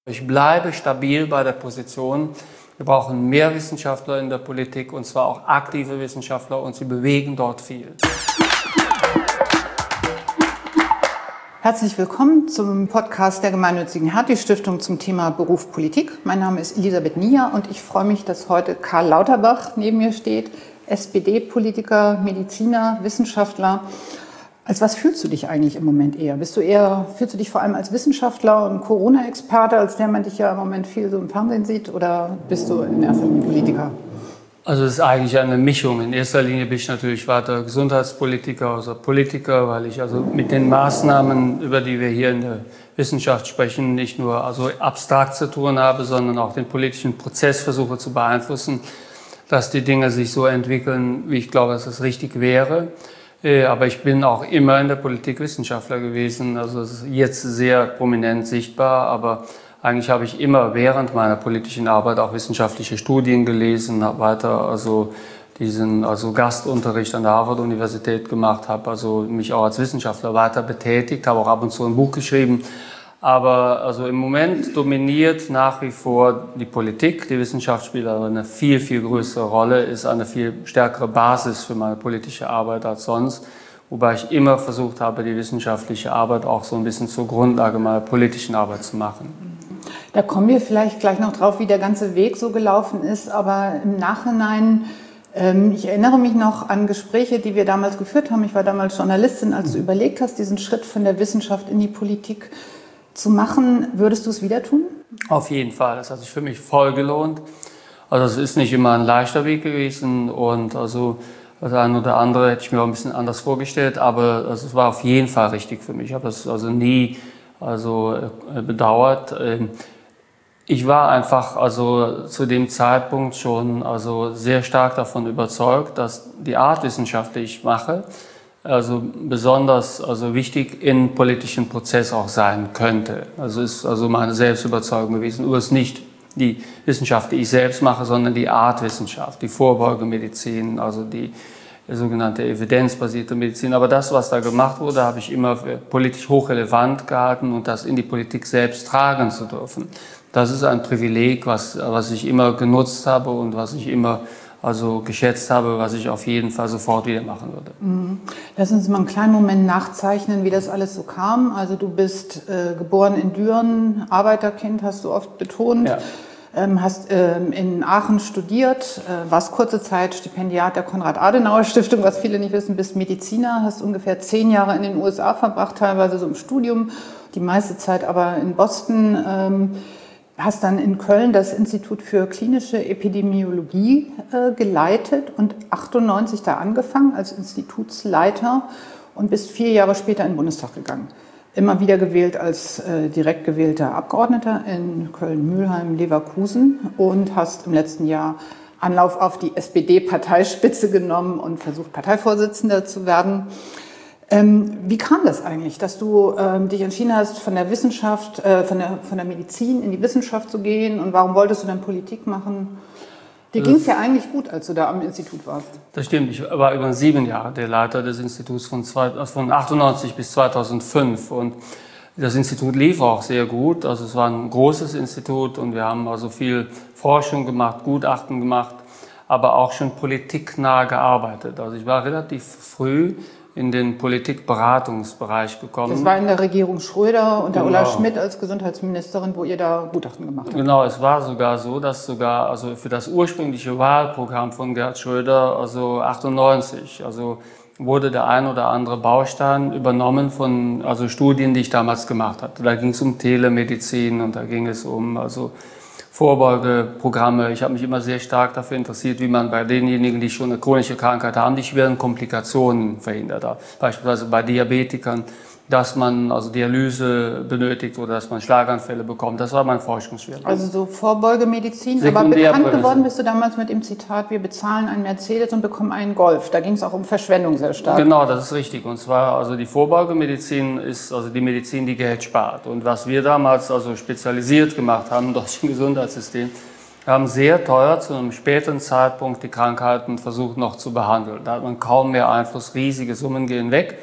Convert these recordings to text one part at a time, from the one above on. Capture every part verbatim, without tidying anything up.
Ich bleibe stabil bei der Position. Wir brauchen mehr Wissenschaftler in der Politik, und zwar auch aktive Wissenschaftler, und sie bewegen dort viel. Herzlich willkommen zum Podcast der gemeinnützigen Hertie-Stiftung zum Thema Beruf Politik. Mein Name ist Elisabeth Nier und ich freue mich, dass heute Karl Lauterbach neben mir steht, S P D-Politiker, Mediziner, Wissenschaftler. Als was fühlst du dich eigentlich im Moment eher? Bist du eher, fühlst du dich vor allem als Wissenschaftler und Corona-Experte, als der man dich ja im Moment viel so im Fernsehen sieht, oder bist du in erster Linie Politiker? Also es ist eigentlich eine Mischung. In erster Linie bin ich natürlich weiter Gesundheitspolitiker, also Politiker, weil ich also mit den Maßnahmen, über die wir hier in der Wissenschaft sprechen, nicht nur also abstrakt zu tun habe, sondern auch den politischen Prozess versuche zu beeinflussen, dass die Dinge sich so entwickeln, wie ich glaube, dass es richtig wäre. Aber ich bin auch immer in der Politik Wissenschaftler gewesen, also es ist jetzt sehr prominent sichtbar, aber eigentlich habe ich immer während meiner politischen Arbeit auch wissenschaftliche Studien gelesen, habe weiter also diesen also Gastunterricht an der Harvard-Universität gemacht, habe also mich auch als Wissenschaftler weiter betätigt, habe auch ab und zu ein Buch geschrieben. Aber also im Moment dominiert nach wie vor die Politik. Die Wissenschaft spielt aber eine viel, viel größere Rolle, ist eine viel stärkere Basis für meine politische Arbeit als sonst. Wobei ich immer versucht habe, die wissenschaftliche Arbeit auch so ein bisschen zur Grundlage meiner politischen Arbeit zu machen. Da kommen wir vielleicht gleich noch drauf, wie der ganze Weg so gelaufen ist. Aber im Nachhinein, ähm, ich erinnere mich noch an Gespräche, die wir damals geführt haben. Ich war damals Journalistin, als du überlegt hast, diesen Schritt von der Wissenschaft in die Politik zu machen. Würdest du es wieder tun? Auf jeden Fall. Das hat sich für mich voll gelohnt. Also es ist nicht immer ein leichter Weg gewesen, und also das eine oder andere hätte ich mir auch ein bisschen anders vorgestellt, aber also es war auf jeden Fall richtig für mich. Ich habe das also nie also bedauert. Ich war einfach also zu dem Zeitpunkt schon also sehr stark davon überzeugt, dass die Art Wissenschaft, die ich mache, also besonders also wichtig im politischen Prozess auch sein könnte. Also ist also meine Selbstüberzeugung gewesen. Nur ist nicht die Wissenschaft, die ich selbst mache, sondern die Art Wissenschaft, die Vorbeugemedizin, also die sogenannte evidenzbasierte Medizin. Aber das, was da gemacht wurde, habe ich immer für politisch hochrelevant gehalten, und das in die Politik selbst tragen zu dürfen. Das ist ein Privileg, was, was ich immer genutzt habe und was ich immer also geschätzt habe, was ich auf jeden Fall sofort wieder machen würde. Lass uns mal einen kleinen Moment nachzeichnen, wie das alles so kam. Also du bist äh, geboren in Düren, Arbeiterkind, hast du oft betont. Ja. Ähm, hast ähm, in Aachen studiert, äh, warst kurze Zeit Stipendiat der Konrad-Adenauer-Stiftung, was viele nicht wissen, bist Mediziner, hast ungefähr zehn Jahre in den U S A verbracht, teilweise so im Studium, die meiste Zeit aber in Boston. Ähm, hast dann in Köln das Institut für klinische Epidemiologie äh, geleitet und achtundneunzig da angefangen als Institutsleiter und bist vier Jahre später in den Bundestag gegangen. Immer wieder gewählt als äh, direkt gewählter Abgeordneter in Köln-Mülheim-Leverkusen und hast im letzten Jahr Anlauf auf die S P D-Parteispitze genommen und versucht, Parteivorsitzender zu werden. Ähm, wie kam das eigentlich, dass du ähm, dich entschieden hast, von der Wissenschaft, äh, von der, von der Medizin in die Wissenschaft zu gehen, und warum wolltest du dann Politik machen? Dir ging es ja eigentlich gut, als du da am Institut warst. Das stimmt. Ich war über sieben Jahre der Leiter des Instituts von, zwei, von achtundneunzig bis zweitausendfünf, und das Institut lief auch sehr gut. Also es war ein großes Institut, und wir haben also viel Forschung gemacht, Gutachten gemacht, aber auch schon politiknah gearbeitet. Also ich war relativ früh in den Politikberatungsbereich gekommen. Das war in der Regierung Schröder unter genau. Ulla Schmidt als Gesundheitsministerin, wo ihr da Gutachten gemacht habt. Genau, es war sogar so, dass sogar also für das ursprüngliche Wahlprogramm von Gerhard Schröder, also achtundneunzig, also wurde der ein oder andere Baustein übernommen von also Studien, die ich damals gemacht hatte. Da ging es um Telemedizin und da ging es um also Vorbeugeprogramme. Ich habe mich immer sehr stark dafür interessiert, wie man bei denjenigen, die schon eine chronische Krankheit haben, die schweren Komplikationen verhindert hat. Beispielsweise bei Diabetikern, dass man also Dialyse benötigt oder dass man Schlaganfälle bekommt. Das war mein Forschungsschwerpunkt. Also so Vorbeugemedizin. Aber bekannt geworden bist du damals mit dem Zitat, wir bezahlen einen Mercedes und bekommen einen Golf. Da ging es auch um Verschwendung sehr stark. Genau, das ist richtig. Und zwar, also die Vorbeugemedizin ist also die Medizin, die Geld spart. Und was wir damals also spezialisiert gemacht haben im deutschen Gesundheitssystem, wir haben sehr teuer zu einem späteren Zeitpunkt die Krankheiten versucht noch zu behandeln. Da hat man kaum mehr Einfluss, riesige Summen gehen weg.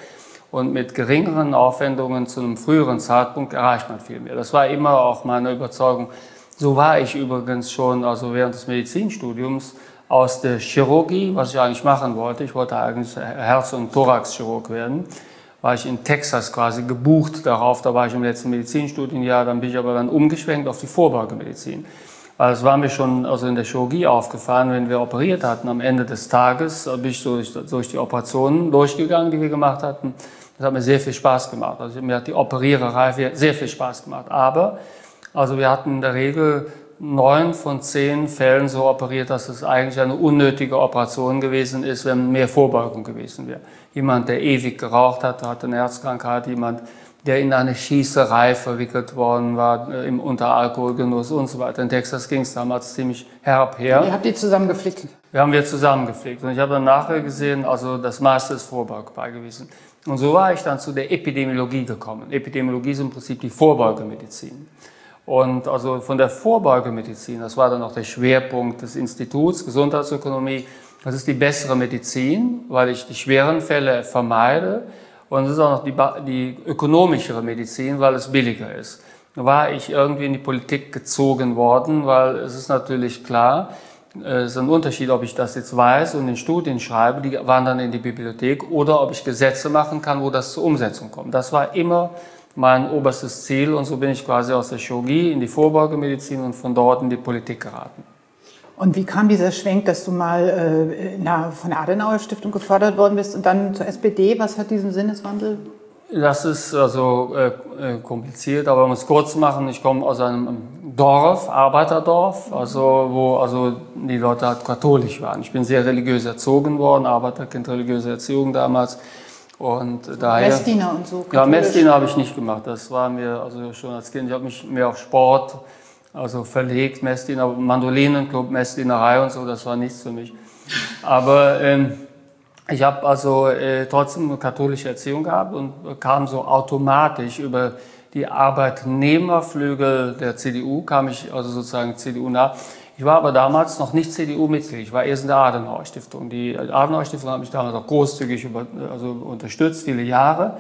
Und mit geringeren Aufwendungen zu einem früheren Zeitpunkt erreicht man viel mehr. Das war immer auch meine Überzeugung. So war ich übrigens schon, also während des Medizinstudiums, aus der Chirurgie, was ich eigentlich machen wollte. Ich wollte eigentlich Herz- und Thoraxchirurg werden. War ich in Texas quasi gebucht darauf, da war ich im letzten Medizinstudienjahr, dann bin ich aber dann umgeschwenkt auf die Vorbeugemedizin. Weil es war mir schon also in der Chirurgie aufgefallen, wenn wir operiert hatten, am Ende des Tages bin ich durch, durch die Operationen durchgegangen, die wir gemacht hatten. Das hat mir sehr viel Spaß gemacht. Also mir hat die Operiererei sehr viel Spaß gemacht. Aber also wir hatten in der Regel neun von zehn Fällen so operiert, dass es eigentlich eine unnötige Operation gewesen ist, wenn mehr Vorbeugung gewesen wäre. Jemand, der ewig geraucht hat, hatte eine Herzkrankheit, jemand, der in eine Schießerei verwickelt worden war, äh, im unter Alkoholgenuss und so weiter. In Texas ging es damals ziemlich herb her. Ihr habt die zusammengeflickt? Wir haben wir zusammengeflickt. Und ich habe dann nachher gesehen, also das meiste ist vorbeugbar gewesen. Und so war ich dann zu der Epidemiologie gekommen. Epidemiologie ist im Prinzip die Vorbeugemedizin. Und also von der Vorbeugemedizin, das war dann auch der Schwerpunkt des Instituts, Gesundheitsökonomie, das ist die bessere Medizin, weil ich die schweren Fälle vermeide. Und es ist auch noch die, die ökonomischere Medizin, weil es billiger ist. Da war ich irgendwie in die Politik gezogen worden, weil es ist natürlich klar, es ist ein Unterschied, ob ich das jetzt weiß und in Studien schreibe, die wandern in die Bibliothek, oder ob ich Gesetze machen kann, wo das zur Umsetzung kommt. Das war immer mein oberstes Ziel und so bin ich quasi aus der Chirurgie in die Vorbeugemedizin und von dort in die Politik geraten. Und wie kam dieser Schwenk, dass du mal äh, na, von der Adenauer Stiftung gefördert worden bist und dann zur S P D? Was hat diesen Sinneswandel? Das ist also äh, kompliziert, aber um es kurz zu machen, ich komme aus einem Dorf, Arbeiterdorf, also wo also die Leute halt katholisch waren. Ich bin sehr religiös erzogen worden, Arbeiterkind, religiöse Erziehung damals. Und daher, Messdiener und so? Ja, Messdiener habe ich nicht gemacht. Das war mir also schon als Kind. Ich habe mich mehr auf Sport also verlegt, Messdiener, Mandolinenclub, Messdienerei und so. Das war nichts für mich. Aber ähm, ich habe also äh, trotzdem eine katholische Erziehung gehabt und kam so automatisch über die Arbeitnehmerflügel der C D U, kam ich also sozusagen C D U nach. Ich war aber damals noch nicht C D U-Mitglied, ich war erst in der Adenauer-Stiftung. Die Adenauer-Stiftung hat mich damals auch großzügig über, also unterstützt, viele Jahre.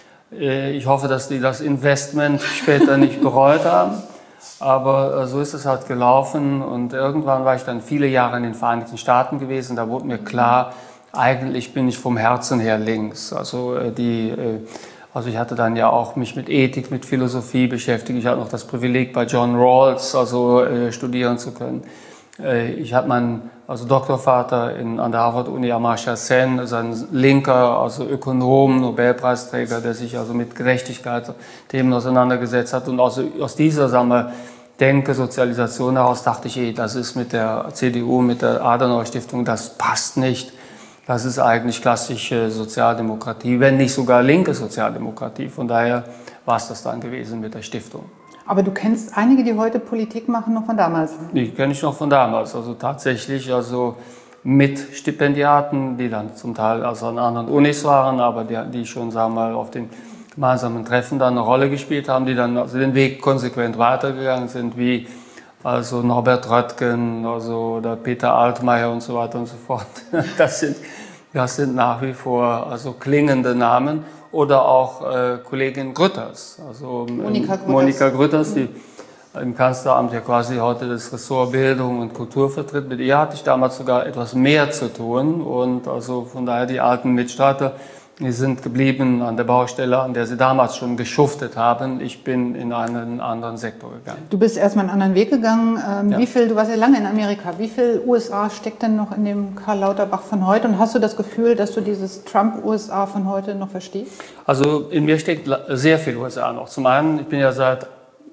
Ich hoffe, dass die das Investment später nicht bereut haben. Aber so ist es halt gelaufen und irgendwann war ich dann viele Jahre in den Vereinigten Staaten gewesen. Da wurde mir klar, eigentlich bin ich vom Herzen her links. Also die... Also ich hatte dann ja auch mich mit Ethik, mit Philosophie beschäftigt. Ich hatte noch das Privileg, bei John Rawls also äh, studieren zu können. Äh, ich hatte meinen also Doktorvater in, an der Harvard-Uni, Amartya Sen, ist ein linker, also Ökonom, Nobelpreisträger, der sich also mit Gerechtigkeitsthemen auseinandergesetzt hat. Und also aus dieser, sagen wir, Denke, Sozialisation heraus dachte ich, ey, das ist mit der C D U, mit der Adenauer-Stiftung, das passt nicht. Das ist eigentlich klassische Sozialdemokratie, wenn nicht sogar linke Sozialdemokratie. Von daher war es das dann gewesen mit der Stiftung. Aber du kennst einige, die heute Politik machen, noch von damals? Die kenne ich noch von damals. Also tatsächlich also mit Stipendiaten, die dann zum Teil also an anderen Unis waren, aber die, die schon, sagen wir mal, auf den gemeinsamen Treffen dann eine Rolle gespielt haben, die dann also den Weg konsequent weitergegangen sind, wie also Norbert Röttgen, also oder Peter Altmaier und so weiter und so fort. Das sind, das sind nach wie vor also klingende Namen. Oder auch äh, Kollegin Grütters, also Monika Grütters, Monika Grütters, die im Kanzleramt ja quasi heute das Ressort Bildung und Kultur vertritt. Mit ihr hatte ich damals sogar etwas mehr zu tun und also von daher die alten Mitstreiter, die sind geblieben an der Baustelle, an der sie damals schon geschuftet haben. Ich bin in einen anderen Sektor gegangen. Du bist erstmal einen anderen Weg gegangen. Ähm, ja. Wie viel, du warst ja lange in Amerika. Wie viel U S A steckt denn noch in dem Karl Lauterbach von heute? Und hast du das Gefühl, dass du dieses Trump-U S A von heute noch verstehst? Also in mir steckt sehr viel U S A noch. Zum einen, ich bin ja seit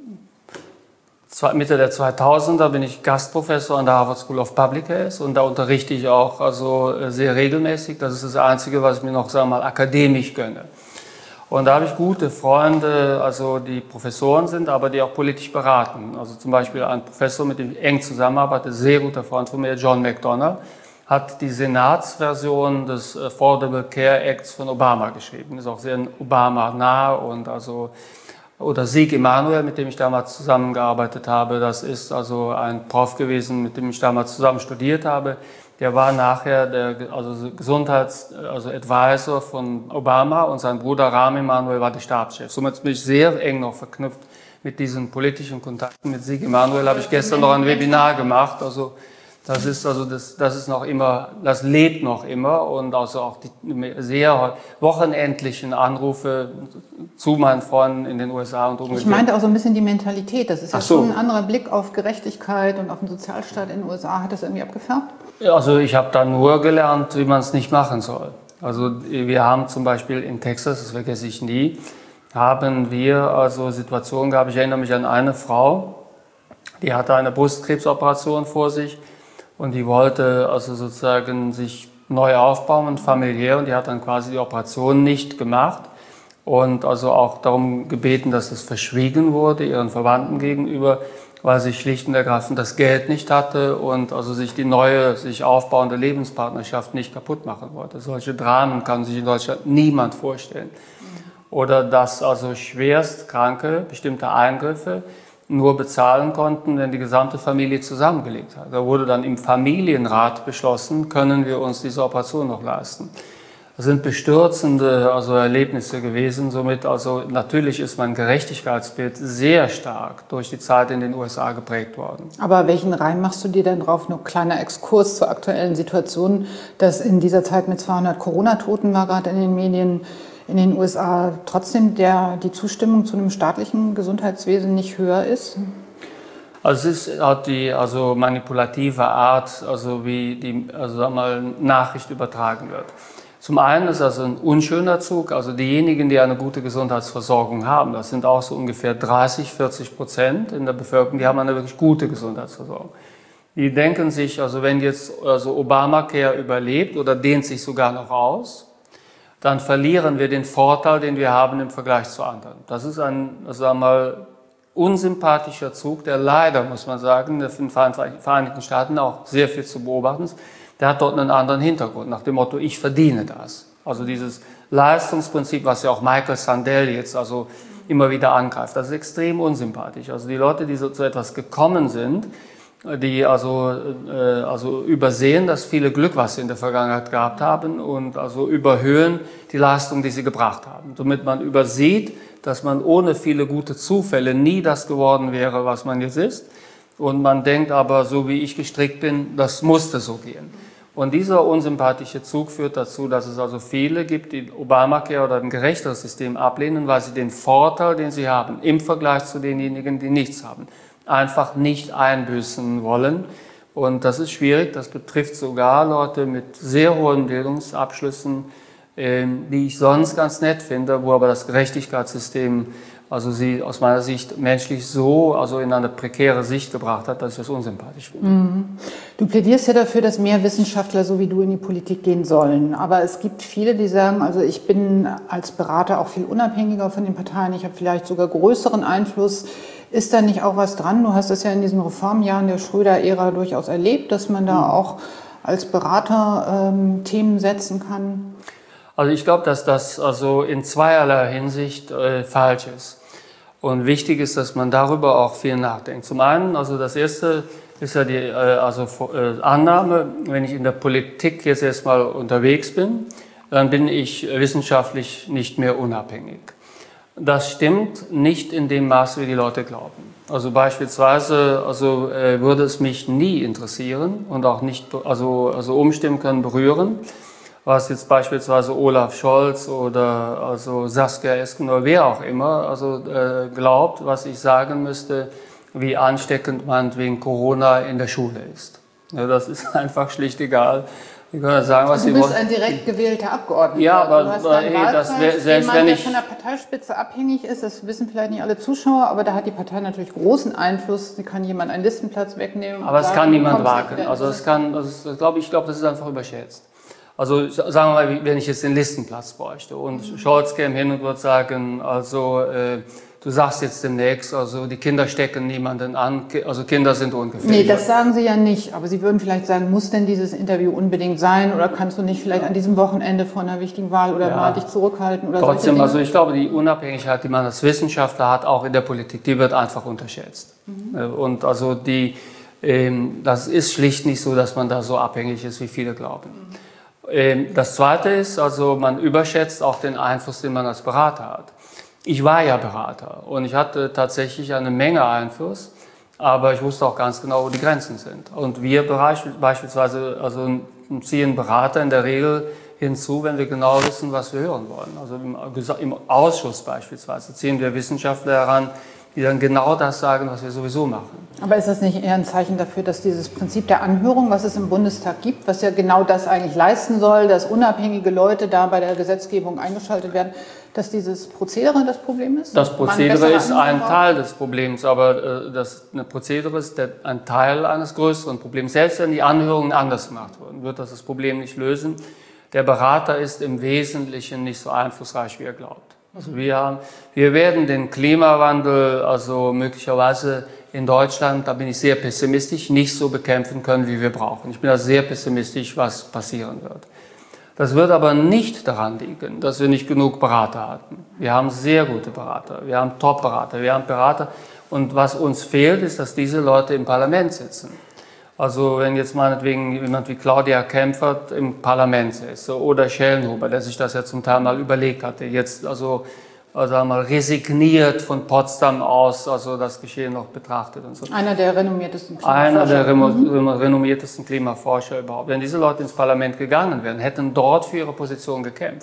Mitte der zweitausender bin ich Gastprofessor an der Harvard School of Public Health und da unterrichte ich auch also sehr regelmäßig. Das ist das Einzige, was ich mir noch, sagen wir mal, akademisch gönne. Und da habe ich gute Freunde, also die Professoren sind, aber die auch politisch beraten. Also zum Beispiel ein Professor, mit dem ich eng zusammenarbeite, sehr guter Freund von mir, John McDonough, hat die Senatsversion des Affordable Care Acts von Obama geschrieben. Ist auch sehr Obama-nah und also Oder Sieg Emanuel, mit dem ich damals zusammengearbeitet habe, das ist also ein Prof gewesen, mit dem ich damals zusammen studiert habe. der war nachher der also Gesundheits-, also Advisor von Obama und sein Bruder Rahm Emanuel war der Stabschef. Somit bin ich sehr eng noch verknüpft mit diesen politischen Kontakten. Mit Sig Emanuel habe ich gestern noch ein Webinar gemacht. Also das ist also das, das ist noch immer, das lebt noch immer und also auch die sehr wochenendlichen Anrufe zu meinen Freunden in den U S A und umgekehrt. Ich meinte auch so ein bisschen die Mentalität. Das ist ja so. schon ein anderer Blick auf Gerechtigkeit und auf den Sozialstaat in den U S A. Hat das irgendwie abgefärbt? Also ich habe da nur gelernt, wie man es nicht machen soll. Also wir haben zum Beispiel in Texas, das vergesse ich nie, haben wir also Situationen gehabt. Ich erinnere mich an eine Frau, die hatte eine Brustkrebsoperation vor sich. Und die wollte also sozusagen sich neu aufbauen, familiär, und die hat dann quasi die Operation nicht gemacht und also auch darum gebeten, dass es verschwiegen wurde ihren Verwandten gegenüber, weil sie schlicht und ergreifend das Geld nicht hatte und also sich die neue, sich aufbauende Lebenspartnerschaft nicht kaputt machen wollte. Solche Dramen kann sich in Deutschland niemand vorstellen. Oder dass also Schwerstkranke bestimmte Eingriffe nur bezahlen konnten, wenn die gesamte Familie zusammengelebt hat. Da wurde dann im Familienrat beschlossen, können wir uns diese Operation noch leisten. Das sind bestürzende also Erlebnisse gewesen. Somit also natürlich ist mein Gerechtigkeitsbild sehr stark durch die Zeit in den U S A geprägt worden. Aber welchen Reim machst du dir denn drauf? Nur kleiner Exkurs zur aktuellen Situation, dass in dieser Zeit mit zweihundert Corona-Toten war gerade in den Medien, in den U S A trotzdem der, die Zustimmung zu einem staatlichen Gesundheitswesen nicht höher ist? Also es ist halt die also manipulative Art, also wie die also sagen wir mal, Nachricht übertragen wird. Zum einen ist also ein unschöner Zug, also diejenigen, die eine gute Gesundheitsversorgung haben, das sind auch so ungefähr dreißig, vierzig Prozent in der Bevölkerung, die haben eine wirklich gute Gesundheitsversorgung. Die denken sich, also wenn jetzt also Obamacare überlebt oder dehnt sich sogar noch aus, dann verlieren wir den Vorteil, den wir haben im Vergleich zu anderen. Das ist ein, sagen wir mal, unsympathischer Zug, der leider, muss man sagen, in den Vereinigten Staaten auch sehr viel zu beobachten ist. Der hat dort einen anderen Hintergrund, nach dem Motto, ich verdiene das. Also dieses Leistungsprinzip, was ja auch Michael Sandel jetzt also immer wieder angreift, das ist extrem unsympathisch. Also die Leute, die so zu etwas gekommen sind, die also, äh, also übersehen das viele Glück, was sie in der Vergangenheit gehabt haben, und also überhöhen die Leistung, die sie gebracht haben. Somit man übersieht, dass man ohne viele gute Zufälle nie das geworden wäre, was man jetzt ist. Und man denkt aber, so wie ich gestrickt bin, das musste so gehen. Und dieser unsympathische Zug führt dazu, dass es also viele gibt, die Obamacare oder ein gerechteres System ablehnen, weil sie den Vorteil, den sie haben, im Vergleich zu denjenigen, die nichts haben, einfach nicht einbüßen wollen. Und das ist schwierig, das betrifft sogar Leute mit sehr hohen Bildungsabschlüssen, die ich sonst ganz nett finde, wo aber das Gerechtigkeitssystem also sie aus meiner Sicht menschlich so also in eine prekäre Sicht gebracht hat, dass ich das unsympathisch finde. Mhm. Du plädierst ja dafür, dass mehr Wissenschaftler so wie du in die Politik gehen sollen. Aber es gibt viele, die sagen, also ich bin als Berater auch viel unabhängiger von den Parteien, ich habe vielleicht sogar größeren Einfluss. Ist da nicht auch was dran? Du hast das ja in diesen Reformjahren der Schröder-Ära durchaus erlebt, dass man da auch als Berater ähm, Themen setzen kann. Also ich glaube, dass das also in zweierlei Hinsicht äh, falsch ist. Und wichtig ist, dass man darüber auch viel nachdenkt. Zum einen, also das erste ist ja die äh, also, äh, Annahme, wenn ich in der Politik jetzt erstmal unterwegs bin, dann bin ich wissenschaftlich nicht mehr unabhängig. Das stimmt nicht in dem Maße, wie die Leute glauben. Also beispielsweise also, äh, würde es mich nie interessieren und auch nicht also, also umstimmen können, berühren, was jetzt beispielsweise Olaf Scholz oder also Saskia Esken oder wer auch immer also äh, glaubt, was ich sagen müsste, wie ansteckend man wegen Corona in der Schule ist. Ja, das ist einfach schlicht egal. Die können sagen, was du sie bist wollen. ein direkt gewählter Abgeordneter. Ja, aber du hast hey, das wär, selbst jemand, wenn der ich von der Parteispitze abhängig ist, das wissen vielleicht nicht alle Zuschauer, aber da hat die Partei natürlich großen Einfluss. Sie kann jemand einen Listenplatz wegnehmen. Aber es sagen, kann niemand kommst wagen. Also es kann, also ich glaube, ich glaube, das ist einfach überschätzt. Also sagen wir mal, wenn ich jetzt den Listenplatz bräuchte und mhm. Scholz käme hin und würde sagen, also äh, du sagst jetzt demnächst, also die Kinder stecken niemanden an, also Kinder sind ungefährlich. Nee, das sagen Sie ja nicht, aber Sie würden vielleicht sagen, muss denn dieses Interview unbedingt sein oder kannst du nicht vielleicht an diesem Wochenende vor einer wichtigen Wahl oder ja. mal dich zurückhalten? Oder trotzdem, also ich glaube, die Unabhängigkeit, die man als Wissenschaftler hat, auch in der Politik, die wird einfach unterschätzt. Mhm. Und also die Ähm, das ist schlicht nicht so, dass man da so abhängig ist, wie viele glauben. Ähm, das Zweite ist, also man überschätzt auch den Einfluss, den man als Berater hat. Ich war ja Berater und ich hatte tatsächlich eine Menge Einfluss, aber ich wusste auch ganz genau, wo die Grenzen sind. Und wir beispielsweise also ziehen Berater in der Regel hinzu, wenn wir genau wissen, was wir hören wollen. Also im, im Ausschuss beispielsweise ziehen wir Wissenschaftler heran, die dann genau das sagen, was wir sowieso machen. Aber ist das nicht eher ein Zeichen dafür, dass dieses Prinzip der Anhörung, was es im Bundestag gibt, was ja genau das eigentlich leisten soll, dass unabhängige Leute da bei der Gesetzgebung eingeschaltet werden, dass dieses Prozedere das Problem ist? Das Prozedere ist ein Teil des Problems, aber äh, das eine Prozedere ist der, ein Teil eines größeren Problems. Selbst wenn die Anhörungen anders gemacht wurden, wird das das Problem nicht lösen. Der Berater ist im Wesentlichen nicht so einflussreich, wie er glaubt. Also wir haben, wir werden den Klimawandel also möglicherweise in Deutschland, da bin ich sehr pessimistisch, nicht so bekämpfen können, wie wir brauchen. Ich bin da sehr pessimistisch, was passieren wird. Das wird aber nicht daran liegen, dass wir nicht genug Berater hatten. Wir haben sehr gute Berater, wir haben Top-Berater, wir haben Berater. Und was uns fehlt, ist, dass diese Leute im Parlament sitzen. Also wenn jetzt meinetwegen jemand wie Claudia Kempfert im Parlament sitzt oder Schellenhuber, der sich das ja zum Teil mal überlegt hatte, jetzt also, also mal resigniert von Potsdam aus, also das Geschehen noch betrachtet und so. Einer der renommiertesten Klimaforscher. Einer der mhm. renommiertesten Klimaforscher überhaupt. Wenn diese Leute ins Parlament gegangen wären, hätten dort für ihre Position gekämpft,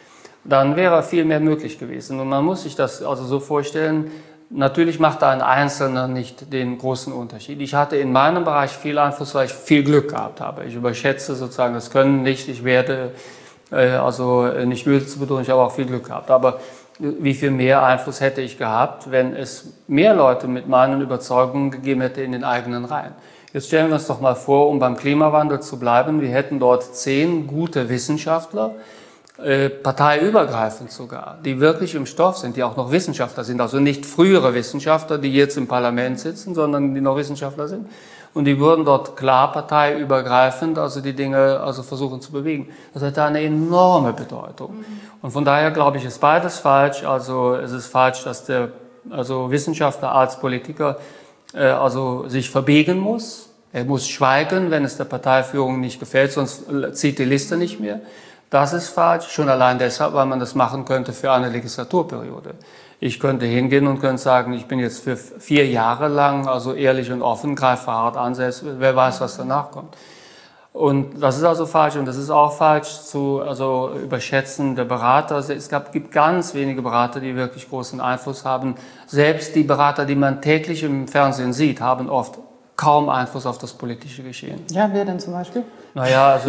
dann wäre viel mehr möglich gewesen. Und man muss sich das also so vorstellen, natürlich macht da ein Einzelner nicht den großen Unterschied. Ich hatte in meinem Bereich viel Einfluss, weil ich viel Glück gehabt habe. Ich überschätze sozusagen das Können nicht. Ich werde äh, also nicht müde zu betonen, ich habe auch viel Glück gehabt. Aber wie viel mehr Einfluss hätte ich gehabt, wenn es mehr Leute mit meinen Überzeugungen gegeben hätte in den eigenen Reihen? Jetzt stellen wir uns doch mal vor, um beim Klimawandel zu bleiben, wir hätten dort zehn gute Wissenschaftler, Äh, parteiübergreifend sogar, die wirklich im Stoff sind, die auch noch Wissenschaftler sind, also nicht frühere Wissenschaftler, die jetzt im Parlament sitzen, sondern die noch Wissenschaftler sind. Und die würden dort klar parteiübergreifend also die Dinge also versuchen zu bewegen. Das hat eine enorme Bedeutung. Und von daher glaube ich, ist beides falsch. Also es ist falsch, dass der also Wissenschaftler als Politiker äh, also sich verbiegen muss. Er muss schweigen, wenn es der Parteiführung nicht gefällt, sonst zieht die Liste nicht mehr. Das ist falsch, schon allein deshalb, weil man das machen könnte für eine Legislaturperiode. Ich könnte hingehen und könnte sagen, ich bin jetzt für vier Jahre lang also ehrlich und offen, greife hart an, selbst wer weiß, was danach kommt. Und das ist also falsch und das ist auch falsch zu also überschätzen der Berater. Es gab, gibt ganz wenige Berater, die wirklich großen Einfluss haben. Selbst die Berater, die man täglich im Fernsehen sieht, haben oft kaum Einfluss auf das politische Geschehen. Ja, wer denn zum Beispiel? Naja, also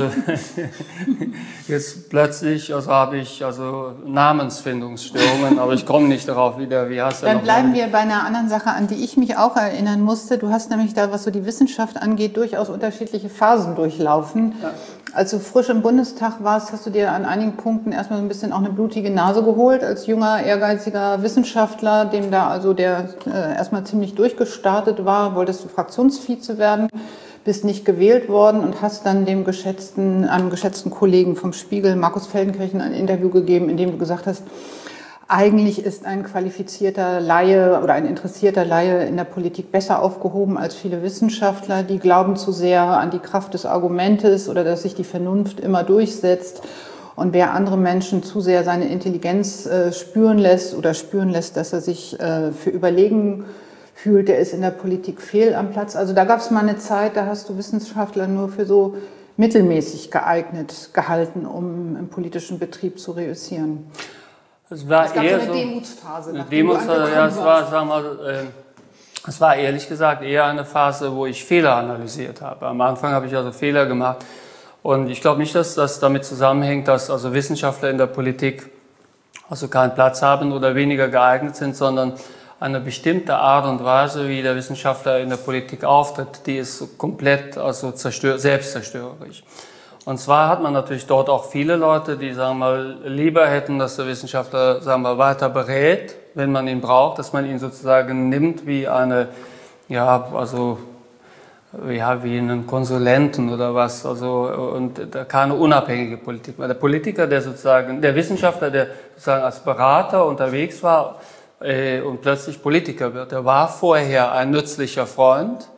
jetzt plötzlich also habe ich also Namensfindungsstörungen, aber ich komme nicht darauf wieder. Wie heißt der Dann noch bleiben mal? wir bei einer anderen Sache, an die ich mich auch erinnern musste. Du hast nämlich da, was so die Wissenschaft angeht, durchaus unterschiedliche Phasen durchlaufen. Ja. Als du frisch im Bundestag warst, hast du dir an einigen Punkten erstmal so ein bisschen auch eine blutige Nase geholt, als junger, ehrgeiziger Wissenschaftler, dem da also der äh, erstmal ziemlich durchgestartet war, wolltest du Fraktionsvize werden. Bist nicht gewählt worden und hast dann dem geschätzten, einem geschätzten Kollegen vom Spiegel, Markus Feldenkirchen, ein Interview gegeben, in dem du gesagt hast, eigentlich ist ein qualifizierter Laie oder ein interessierter Laie in der Politik besser aufgehoben als viele Wissenschaftler. Die glauben zu sehr an die Kraft des Argumentes oder dass sich die Vernunft immer durchsetzt. Und wer andere Menschen zu sehr seine Intelligenz äh, spüren lässt oder spüren lässt, dass er sich äh, für überlegen fühlt, der ist in der Politik fehl am Platz. Also da gab es mal eine Zeit, da hast du Wissenschaftler nur für so mittelmäßig geeignet gehalten, um im politischen Betrieb zu reüssieren. Es war es gab eher so eine so Demutsphase. Eine Demutsphase, ja, es war, sagen wir, äh, es war ehrlich gesagt eher eine Phase, wo ich Fehler analysiert habe. Am Anfang habe ich also Fehler gemacht und ich glaube nicht, dass das damit zusammenhängt, dass also Wissenschaftler in der Politik also keinen Platz haben oder weniger geeignet sind, sondern eine bestimmte Art und Weise, wie der Wissenschaftler in der Politik auftritt, die ist komplett also zerstör- selbstzerstörerisch. Und zwar hat man natürlich dort auch viele Leute, die sagen wir mal lieber hätten, dass der Wissenschaftler sagen wir mal weiter berät, wenn man ihn braucht, dass man ihn sozusagen nimmt wie eine ja also ja wie einen Konsulenten oder was, also und keine unabhängige Politik. Weil der Politiker, der sozusagen der Wissenschaftler, der sozusagen als Berater unterwegs war und plötzlich Politiker wird. Er war vorher ein nützlicher Freund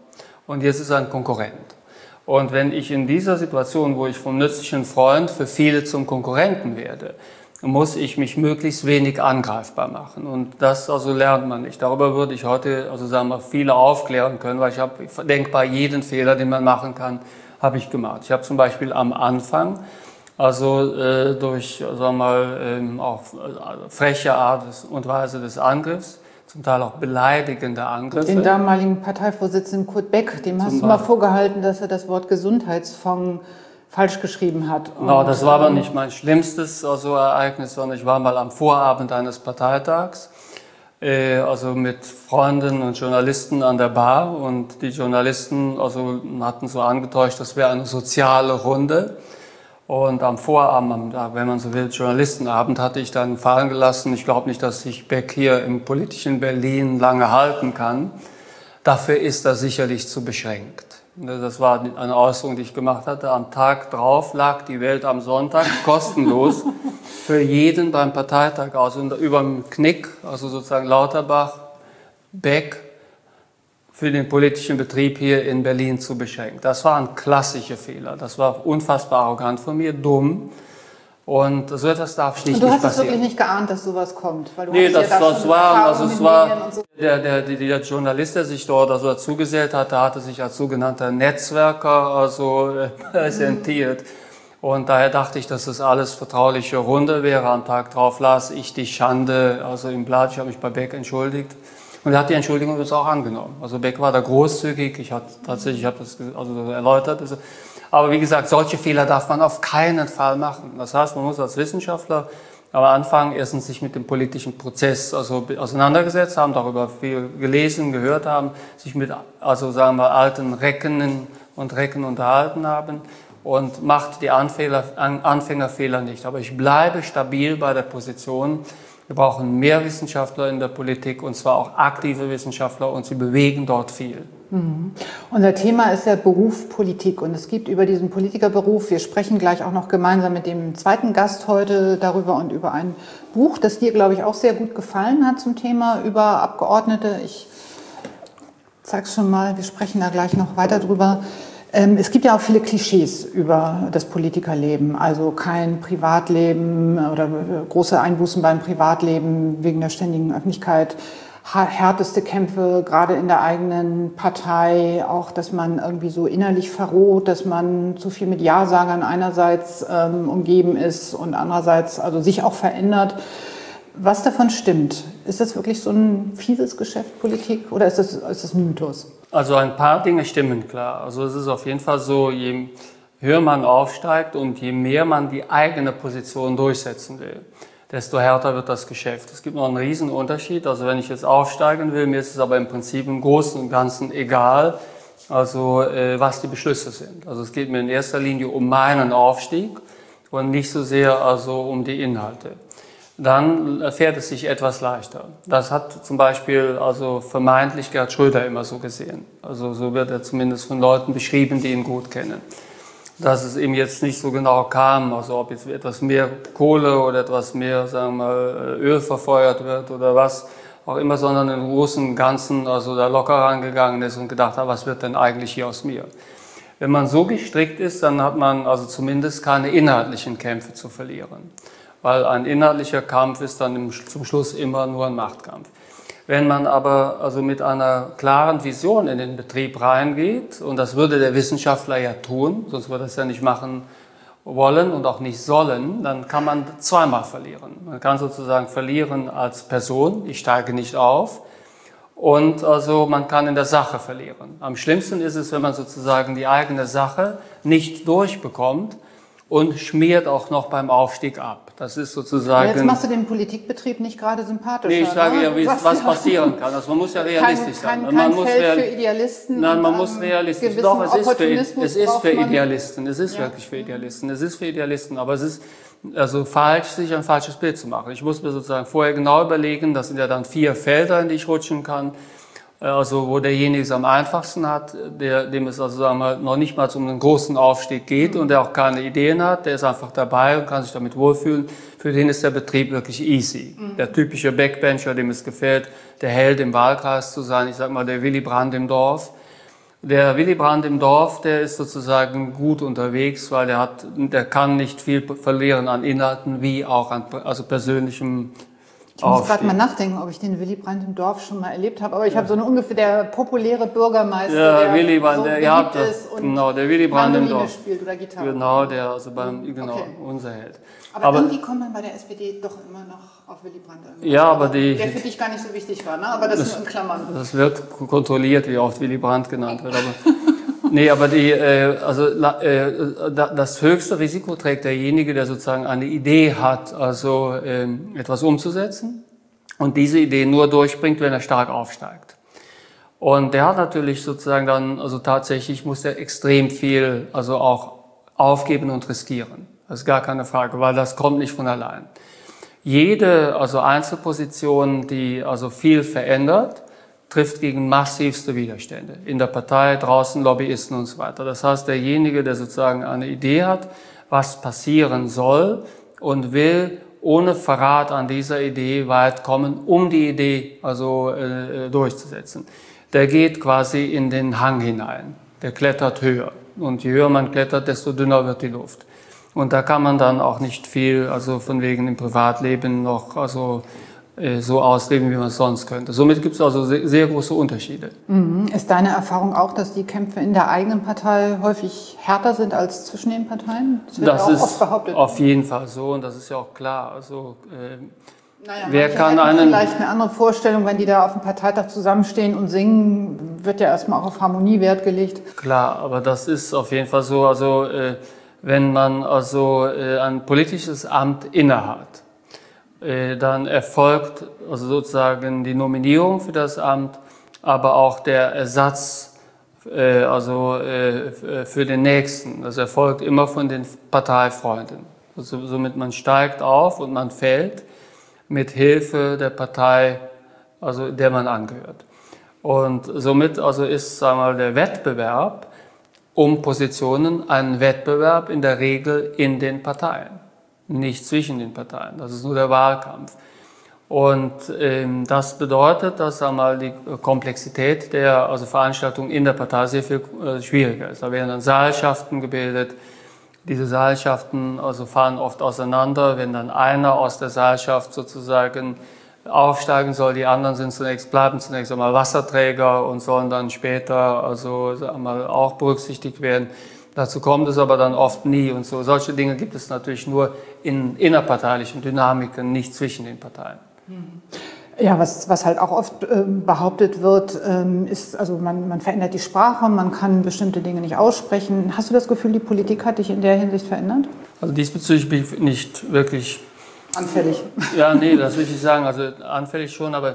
und jetzt ist er ein Konkurrent. Und wenn ich in dieser Situation, wo ich vom nützlichen Freund für viele zum Konkurrenten werde, muss ich mich möglichst wenig angreifbar machen. Und das also lernt man nicht. Darüber würde ich heute, also sagen wir, viele aufklären können, weil ich habe, ich denke, bei jedem Fehler, den man machen kann, habe ich gemacht. Ich habe zum Beispiel am Anfang, also äh, durch, sagen wir mal, ähm, auch äh, freche Art und Weise des Angriffs, zum Teil auch beleidigende Angriffe. Den damaligen Parteivorsitzenden Kurt Beck, dem hast du mal vorgehalten, dass er das Wort Gesundheitsfonds falsch geschrieben hat. Genau, das war aber nicht mein schlimmstes also Ereignis, sondern ich war mal am Vorabend eines Parteitags, äh, also mit Freunden und Journalisten an der Bar, und die Journalisten also hatten so angetäuscht, das wäre eine soziale Runde. Und am Vorabend, wenn man so will, Journalistenabend, hatte ich dann fallen gelassen, ich glaube nicht, dass sich Beck hier im politischen Berlin lange halten kann. Dafür ist er sicherlich zu beschränkt. Das war eine Äußerung, die ich gemacht hatte. Am Tag drauf lag die Welt am Sonntag kostenlos für jeden beim Parteitag aus. Und über dem Knick, also sozusagen Lauterbach, Beck, für den politischen Betrieb hier in Berlin zu beschränken. Das war ein klassischer Fehler. Das war unfassbar arrogant von mir, dumm. Und so etwas darf schlicht nicht passieren. Und du hast es wirklich nicht geahnt, dass sowas kommt? Weil du nee, hast das, ja da das war, also es war, so. der, der, der Journalist, der sich dort also dazugesellt hatte, hatte sich als sogenannter Netzwerker also äh, präsentiert. Und daher dachte ich, dass das alles vertrauliche Runde wäre. Am Tag drauf las ich die Schande also im Blatt. Ich habe mich bei Beck entschuldigt. Und er hat die Entschuldigung jetzt auch angenommen. Also Beck war da großzügig. Ich hatte tatsächlich, ich habe das also erläutert. Aber wie gesagt, solche Fehler darf man auf keinen Fall machen. Das heißt, man muss als Wissenschaftler am Anfang erstens sich mit dem politischen Prozess also auseinandergesetzt haben, darüber viel gelesen, gehört haben, sich mit, also sagen wir, alten Recken und Recken unterhalten haben und macht die Anfänger, Anfängerfehler nicht. Aber ich bleibe stabil bei der Position. Wir brauchen mehr Wissenschaftler in der Politik, und zwar auch aktive Wissenschaftler, und sie bewegen dort viel. Mhm. Unser Thema ist der Beruf Politik, und es gibt über diesen Politikerberuf, wir sprechen gleich auch noch gemeinsam mit dem zweiten Gast heute darüber und über ein Buch, das dir, glaube ich, auch sehr gut gefallen hat zum Thema über Abgeordnete. Ich zeige es schon mal, wir sprechen da gleich noch weiter drüber. Es gibt ja auch viele Klischees über das Politikerleben, also kein Privatleben oder große Einbußen beim Privatleben wegen der ständigen Öffentlichkeit, härteste Kämpfe gerade in der eigenen Partei, auch dass man irgendwie so innerlich verroht, dass man zu viel mit Ja-Sagern einerseits ähm, umgeben ist und andererseits also sich auch verändert. Was davon stimmt? Ist das wirklich so ein fieses Geschäft, Politik, oder ist das, ist das ein Mythos? Also ein paar Dinge stimmen, klar. Also es ist auf jeden Fall so, je höher man aufsteigt und je mehr man die eigene Position durchsetzen will, desto härter wird das Geschäft. Es gibt noch einen riesen Unterschied. Also wenn ich jetzt aufsteigen will, mir ist es aber im Prinzip im Großen und Ganzen egal, also äh, was die Beschlüsse sind. Also es geht mir in erster Linie um meinen Aufstieg und nicht so sehr also um die Inhalte. Dann fährt es sich etwas leichter. Das hat zum Beispiel also vermeintlich Gerhard Schröder immer so gesehen. Also so wird er zumindest von Leuten beschrieben, die ihn gut kennen. Dass es ihm jetzt nicht so genau kam, also ob jetzt etwas mehr Kohle oder etwas mehr, sagen wir mal, Öl verfeuert wird oder was auch immer, sondern im Großen und Ganzen also da locker rangegangen ist und gedacht hat, was wird denn eigentlich hier aus mir? Wenn man so gestrickt ist, dann hat man also zumindest keine inhaltlichen Kämpfe zu verlieren. Weil ein inhaltlicher Kampf ist dann im, zum Schluss immer nur ein Machtkampf. Wenn man aber also mit einer klaren Vision in den Betrieb reingeht, und das würde der Wissenschaftler ja tun, sonst würde er es ja nicht machen wollen und auch nicht sollen, dann kann man zweimal verlieren. Man kann sozusagen verlieren als Person, ich steige nicht auf, und also man kann in der Sache verlieren. Am schlimmsten ist es, wenn man sozusagen die eigene Sache nicht durchbekommt und schmiert auch noch beim Aufstieg ab. Das ist sozusagen... Jetzt machst du den Politikbetrieb nicht gerade sympathischer. Nee, ich sage ne? ja, wie was, was passieren kann. Also man muss ja realistisch kein, sein. Kein, man kein muss Feld für Idealisten. Nein, man muss realistisch sein. Doch, es ist für, es ist für man. Idealisten. Es ist ja. wirklich für Idealisten. Es ist für Idealisten. Aber es ist also falsch, sich ein falsches Bild zu machen. Ich muss mir sozusagen vorher genau überlegen, das sind ja dann vier Felder, in die ich rutschen kann. Also wo derjenige es am einfachsten hat, der, dem es also sagen wir, noch nicht mal um einen großen Aufstieg geht und der auch keine Ideen hat, der ist einfach dabei und kann sich damit wohlfühlen. Für den ist der Betrieb wirklich easy. Mhm. Der typische Backbencher, dem es gefällt, der Held im Wahlkreis zu sein, ich sag mal der Willy Brandt im Dorf. Der Willy Brandt im Dorf, der ist sozusagen gut unterwegs, weil der hat, der kann nicht viel verlieren an Inhalten, wie auch an also persönlichem Ich muss gerade mal nachdenken, ob ich den Willy Brandt im Dorf schon mal erlebt habe. Aber ich habe so eine ungefähr der populäre Bürgermeister, ja, der Willy Brandt, so der, beliebt ja, ist und genau, der Willy Brandt im Dorf spielt oder Gitarre. Genau, der also beim genau okay. unser Held. Aber, aber irgendwie kommt man bei der S P D doch immer noch auf Willy Brandt an. Ja, aber die der für dich gar nicht so wichtig war, ne? Aber das, das nur in Klammern. Das wird kontrolliert, wie oft Willy Brandt genannt wird. Aber nee, aber die, äh, also äh, das höchste Risiko trägt derjenige, der sozusagen eine Idee hat, also äh, etwas umzusetzen und diese Idee nur durchbringt, wenn er stark aufsteigt. Und der hat natürlich sozusagen dann, also tatsächlich muss er extrem viel, also auch aufgeben und riskieren. Das ist gar keine Frage, weil das kommt nicht von allein. Jede, also Einzelposition, die also viel verändert, trifft gegen massivste Widerstände. In der Partei, draußen Lobbyisten und so weiter. Das heißt, derjenige, der sozusagen eine Idee hat, was passieren soll und will ohne Verrat an dieser Idee weit kommen, um die Idee also äh, durchzusetzen, der geht quasi in den Hang hinein. Der klettert höher. Und je höher man klettert, desto dünner wird die Luft. Und da kann man dann auch nicht viel, also von wegen im Privatleben noch also äh, so ausleben, wie man es sonst könnte. Somit gibt es also sehr, sehr große Unterschiede. Mhm. Ist deine Erfahrung auch, dass die Kämpfe in der eigenen Partei häufig härter sind als zwischen den Parteien? Das, wird das ja auch ist oft behauptet. Auf jeden Fall so und das ist ja auch klar. Also äh, Naja, wer kann einen vielleicht eine andere Vorstellung, wenn die da auf dem Parteitag zusammenstehen und singen, wird ja erstmal auch auf Harmonie Wert gelegt. Klar, aber das ist auf jeden Fall so. Also äh, wenn man also äh, ein politisches Amt innehat, äh, dann erfolgt also sozusagen die Nominierung für das Amt, aber auch der Ersatz äh, also äh, für den Nächsten. Das erfolgt immer von den Parteifreunden. Also, somit man steigt auf und man fällt mit Hilfe der Partei, also der man angehört. Und somit also ist, sagen wir mal, der Wettbewerb um Positionen ein Wettbewerb in der Regel in den Parteien, nicht zwischen den Parteien. Das ist nur der Wahlkampf. Und ähm, das bedeutet, dass sagen wir mal, die Komplexität der also Veranstaltung in der Partei sehr viel äh, schwieriger ist. Da werden dann Seilschaften gebildet. Diese Seilschaften also fahren oft auseinander, wenn dann einer aus der Seilschaft sozusagen aufsteigen soll. Die anderen sind zunächst, bleiben zunächst einmal Wasserträger und sollen dann später also einmal auch berücksichtigt werden. Dazu kommt es aber dann oft nie und so. Solche Dinge gibt es natürlich nur in innerparteilichen Dynamiken, nicht zwischen den Parteien. Ja, was, was halt auch oft ähm, behauptet wird, ähm, ist, also man, man verändert die Sprache, man kann bestimmte Dinge nicht aussprechen. Hast du das Gefühl, die Politik hat dich in der Hinsicht verändert? Also diesbezüglich bin ich nicht wirklich anfällig. Ja, nee, das will ich nicht sagen. Also anfällig schon, aber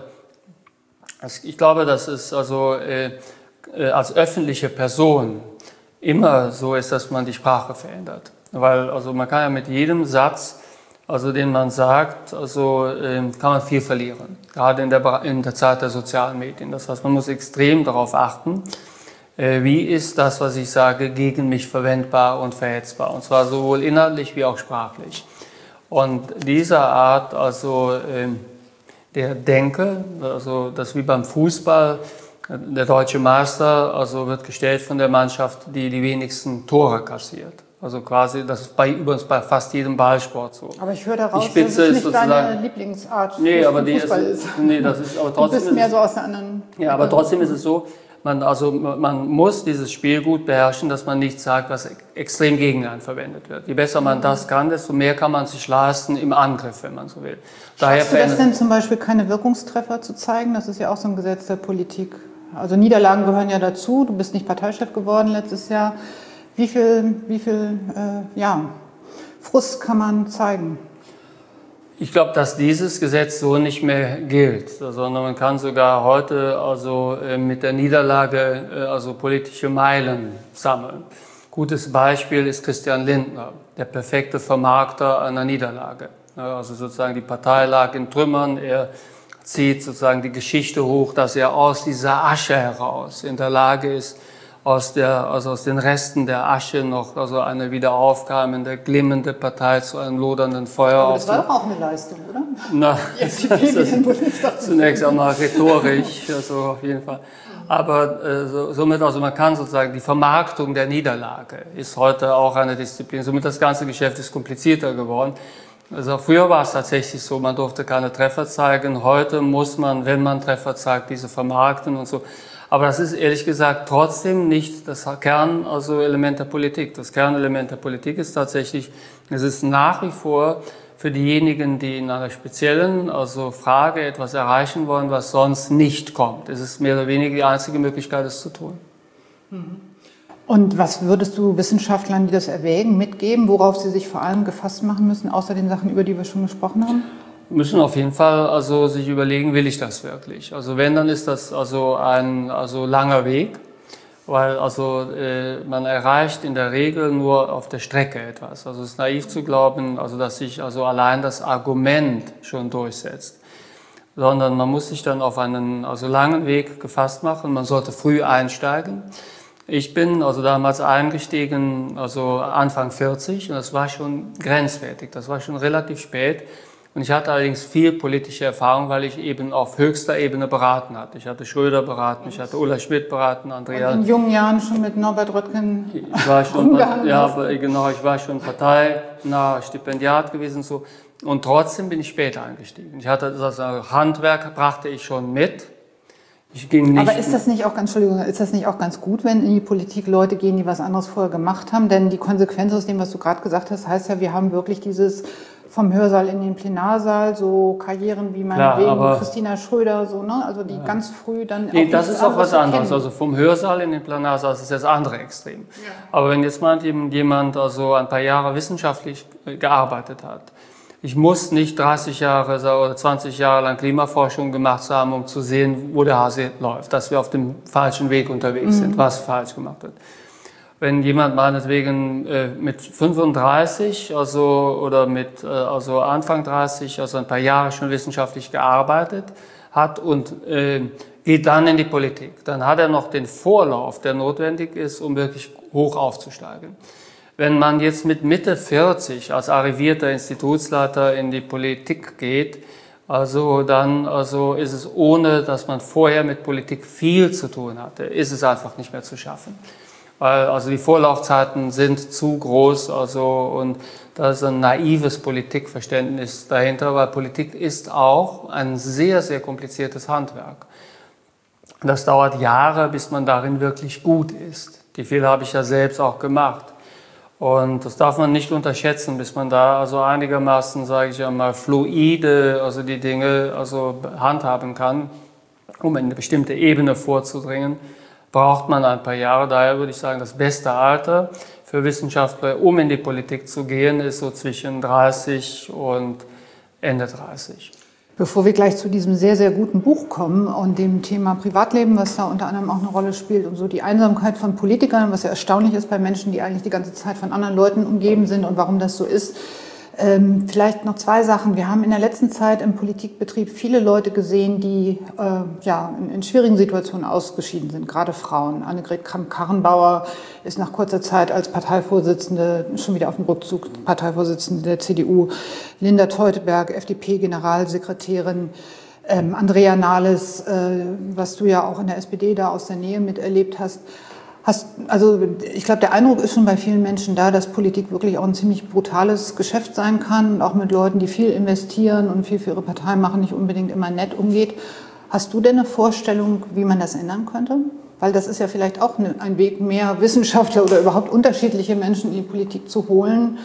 ich glaube, dass es also äh, als öffentliche Person immer so ist, dass man die Sprache verändert. Weil also man kann ja mit jedem Satz, also den man sagt, also äh, kann man viel verlieren. Gerade in der, in der Zeit der sozialen Medien. Das heißt, man muss extrem darauf achten, äh, wie ist das, was ich sage, gegen mich verwendbar und verhetzbar. Und zwar sowohl inhaltlich wie auch sprachlich. Und dieser Art, also äh, der Denke, also das wie beim Fußball, der deutsche Meister, also wird gestellt von der Mannschaft, die die wenigsten Tore kassiert. Also quasi, das ist bei übrigens bei fast jedem Ballsport so. Aber ich höre daraus, die Spitze dass es ist nicht deine Lieblingsart nee, aber die Fußball ist, ist. Nee, das ist aber trotzdem. Du bist mehr so aus einer anderen. Ja, aber trotzdem ist es so, man, also, man muss dieses Spiel gut beherrschen, dass man nichts sagt, was extrem gegen einen verwendet wird. Je besser man das kann, desto mehr kann man sich leisten im Angriff, wenn man so will. Daher Schaffst du das denn zum Beispiel, keine Wirkungstreffer zu zeigen? Das ist ja auch so ein Gesetz der Politik. Also Niederlagen gehören ja dazu. Du bist nicht Parteichef geworden letztes Jahr. Wie viel, wie viel äh, ja, Frust kann man zeigen? Ich glaube, dass dieses Gesetz so nicht mehr gilt, sondern man kann sogar heute also mit der Niederlage also politische Meilen sammeln. Gutes Beispiel ist Christian Lindner, der perfekte Vermarkter einer Niederlage. Also sozusagen die Partei lag in Trümmern, er zieht sozusagen die Geschichte hoch, dass er aus dieser Asche heraus in der Lage ist, aus, der, also aus den Resten der Asche noch also eine wieder aufkeimende, glimmende Partei zu einem lodernden Feuer. Aber das war doch auch eine Leistung, oder? Na, das ist zunächst einmal rhetorisch, also auf jeden Fall. Aber äh, so, somit, also man kann sozusagen, die Vermarktung der Niederlage ist heute auch eine Disziplin. Somit das ganze Geschäft ist komplizierter geworden. Also früher war es tatsächlich so, man durfte keine Treffer zeigen. Heute muss man, wenn man Treffer zeigt, diese vermarkten und so. Aber das ist ehrlich gesagt trotzdem nicht das Kern, also Element der Politik. Das Kernelement der Politik ist tatsächlich, es ist nach wie vor für diejenigen, die in einer speziellen, also Frage etwas erreichen wollen, was sonst nicht kommt. Es ist mehr oder weniger die einzige Möglichkeit, es zu tun. Und was würdest du Wissenschaftlern, die das erwägen, mitgeben, worauf sie sich vor allem gefasst machen müssen, außer den Sachen, über die wir schon gesprochen haben? Müssen auf jeden Fall also sich überlegen, will ich das wirklich? Also wenn, dann ist das also ein also langer Weg, weil also äh, man erreicht in der Regel nur auf der Strecke etwas. Also es ist naiv zu glauben, also dass sich also allein das Argument schon durchsetzt, sondern man muss sich dann auf einen also langen Weg gefasst machen. Man sollte früh einsteigen. Ich bin also damals eingestiegen, also Anfang vierzig, und das war schon grenzwertig, das war schon relativ spät. Und ich hatte allerdings viel politische Erfahrung, weil ich eben auf höchster Ebene beraten hatte. Ich hatte Schröder beraten, ich hatte Ulla Schmidt beraten, Andrea. Und in jungen Jahren schon mit Norbert Röttgen ich war schon, ja, genau, ich war schon parteinaher Stipendiat gewesen, so. Und trotzdem bin ich später eingestiegen. Ich hatte das also Handwerk brachte ich schon mit. Ich ging nicht. Aber ist das nicht auch ganz, Entschuldigung, ist das nicht auch ganz gut, wenn in die Politik Leute gehen, die was anderes vorher gemacht haben? Denn die Konsequenz aus dem, was du gerade gesagt hast, heißt ja, wir haben wirklich dieses vom Hörsaal in den Plenarsaal, so Karrieren wie meinetwegen Christina Schröder, so, ne? Also die ja. ganz früh dann. Nee, das ist auch was anderes. Also vom Hörsaal in den Plenarsaal ist das andere Extrem. Ja. Aber wenn jetzt mal jemand also ein paar Jahre wissenschaftlich gearbeitet hat, ich muss nicht dreißig Jahre oder zwanzig Jahre lang Klimaforschung gemacht haben, um zu sehen, wo der Hase läuft, dass wir auf dem falschen Weg unterwegs mhm. sind, was falsch gemacht wird. Wenn jemand meinetwegen äh, mit fünfunddreißig also, oder mit äh, also Anfang dreißig, also ein paar Jahre schon wissenschaftlich gearbeitet hat und äh, geht dann in die Politik, dann hat er noch den Vorlauf, der notwendig ist, um wirklich hoch aufzusteigen. Wenn man jetzt mit Mitte vierzig als arrivierter Institutsleiter in die Politik geht, also dann also ist es, ohne dass man vorher mit Politik viel zu tun hatte, ist es einfach nicht mehr zu schaffen. Weil also die Vorlaufzeiten sind zu groß, also und da ist ein naives Politikverständnis dahinter, weil Politik ist auch ein sehr, sehr kompliziertes Handwerk. Das dauert Jahre, bis man darin wirklich gut ist. Die Fehler habe ich ja selbst auch gemacht. Und das darf man nicht unterschätzen, bis man da also einigermaßen, sage ich einmal, fluide, also die Dinge also handhaben kann, um in eine bestimmte Ebene vorzudringen, braucht man ein paar Jahre. Daher würde ich sagen, das beste Alter für Wissenschaftler, um in die Politik zu gehen, ist so zwischen dreißig und Ende dreißig. Bevor wir gleich zu diesem sehr, sehr guten Buch kommen und dem Thema Privatleben, was da unter anderem auch eine Rolle spielt und so die Einsamkeit von Politikern, was ja erstaunlich ist bei Menschen, die eigentlich die ganze Zeit von anderen Leuten umgeben sind und warum das so ist. Ähm, vielleicht noch zwei Sachen. Wir haben in der letzten Zeit im Politikbetrieb viele Leute gesehen, die äh, ja, in, in schwierigen Situationen ausgeschieden sind, gerade Frauen. Annegret Kramp-Karrenbauer ist nach kurzer Zeit als Parteivorsitzende schon wieder auf dem Rückzug, Parteivorsitzende der C D U. Linda Teuteberg, F D P-Generalsekretärin. Ähm, Andrea Nahles, äh, was du ja auch in der S P D da aus der Nähe miterlebt hast. Hast, also ich glaube, der Eindruck ist schon bei vielen Menschen da, dass Politik wirklich auch ein ziemlich brutales Geschäft sein kann und auch mit Leuten, die viel investieren und viel für ihre Partei machen, nicht unbedingt immer nett umgeht. Hast du denn eine Vorstellung, wie man das ändern könnte? Weil das ist ja vielleicht auch ein Weg, mehr Wissenschaftler oder überhaupt unterschiedliche Menschen in die Politik zu holen,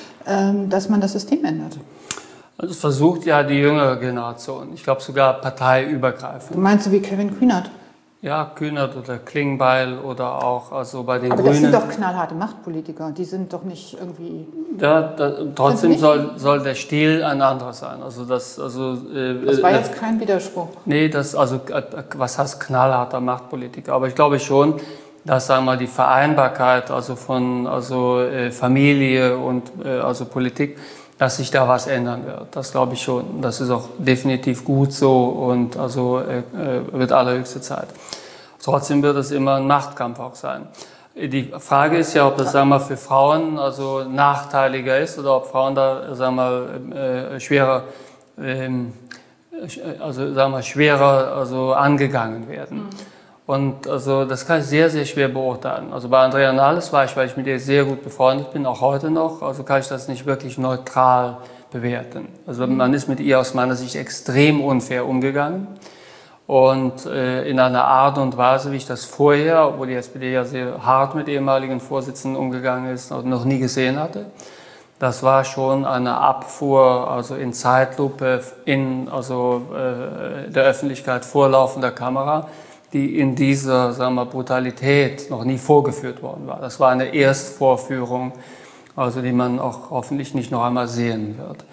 dass man das System ändert. Das versucht ja die jüngere Generation, ich glaube sogar parteiübergreifend. Du meinst so wie Kevin Kühnert? Ja, Kühnert oder Klingbeil oder auch also bei den Aber Grünen. Aber das sind doch knallharte Machtpolitiker, die sind doch nicht irgendwie... Ja, da, trotzdem soll, soll der Stil ein anderer sein. Also das, also, äh, das war jetzt äh, kein Widerspruch. Nee, das, also, was heißt knallharter Machtpolitiker? Aber ich glaube schon, dass, sagen wir mal, die Vereinbarkeit also von also, äh, Familie und äh, also Politik, dass sich da was ändern wird. Das glaube ich schon. Das ist auch definitiv gut so und also äh, wird allerhöchste Zeit. Trotzdem wird es immer ein Machtkampf auch sein. Die Frage ist ja, ob das, sagen wir, für Frauen also nachteiliger ist oder ob Frauen da, sagen wir, äh, schwerer, ähm, also sagen wir, schwerer also angegangen werden. Mhm. Und also das kann ich sehr, sehr schwer beurteilen. Also bei Andrea Nahles war ich, weil ich mit ihr sehr gut befreundet bin, auch heute noch, also kann ich das nicht wirklich neutral bewerten. Also man ist mit ihr aus meiner Sicht extrem unfair umgegangen. Und äh, in einer Art und Weise, wie ich das vorher, obwohl die S P D ja sehr hart mit ehemaligen Vorsitzenden umgegangen ist, noch nie gesehen hatte. Das war schon eine Abfuhr, also in Zeitlupe, in also äh, der Öffentlichkeit vorlaufender Kamera, die in dieser, sagen wir, Brutalität noch nie vorgeführt worden war. Das war eine Erstvorführung, also die man auch hoffentlich nicht noch einmal sehen wird.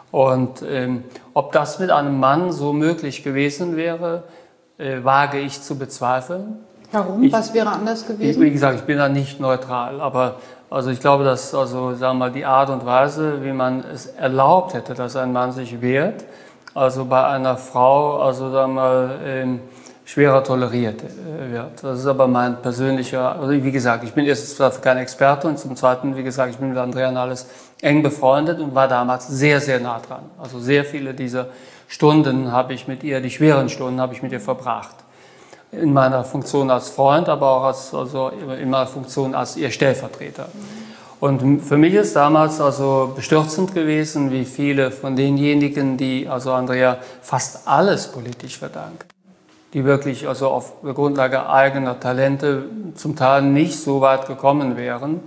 Und ähm, ob das mit einem Mann so möglich gewesen wäre, äh, wage ich zu bezweifeln. Warum? Ich, Was wäre anders gewesen? Wie gesagt, ich bin da nicht neutral, aber also ich glaube, dass also sagen wir mal die Art und Weise, wie man es erlaubt hätte, dass ein Mann sich wehrt, also bei einer Frau, also sagen wir mal, ähm, schwerer toleriert wird. Das ist aber mein persönlicher, also wie gesagt, ich bin erstens dafür kein Experte und zum Zweiten, wie gesagt, ich bin mit Andrea Nahles eng befreundet und war damals sehr, sehr nah dran. Also sehr viele dieser Stunden habe ich mit ihr, die schweren Stunden habe ich mit ihr verbracht. In meiner Funktion als Freund, aber auch als, also in meiner Funktion als ihr Stellvertreter. Und für mich ist damals also bestürzend gewesen, wie viele von denjenigen, die also Andrea fast alles politisch verdanken, die wirklich also auf der Grundlage eigener Talente zum Teil nicht so weit gekommen wären,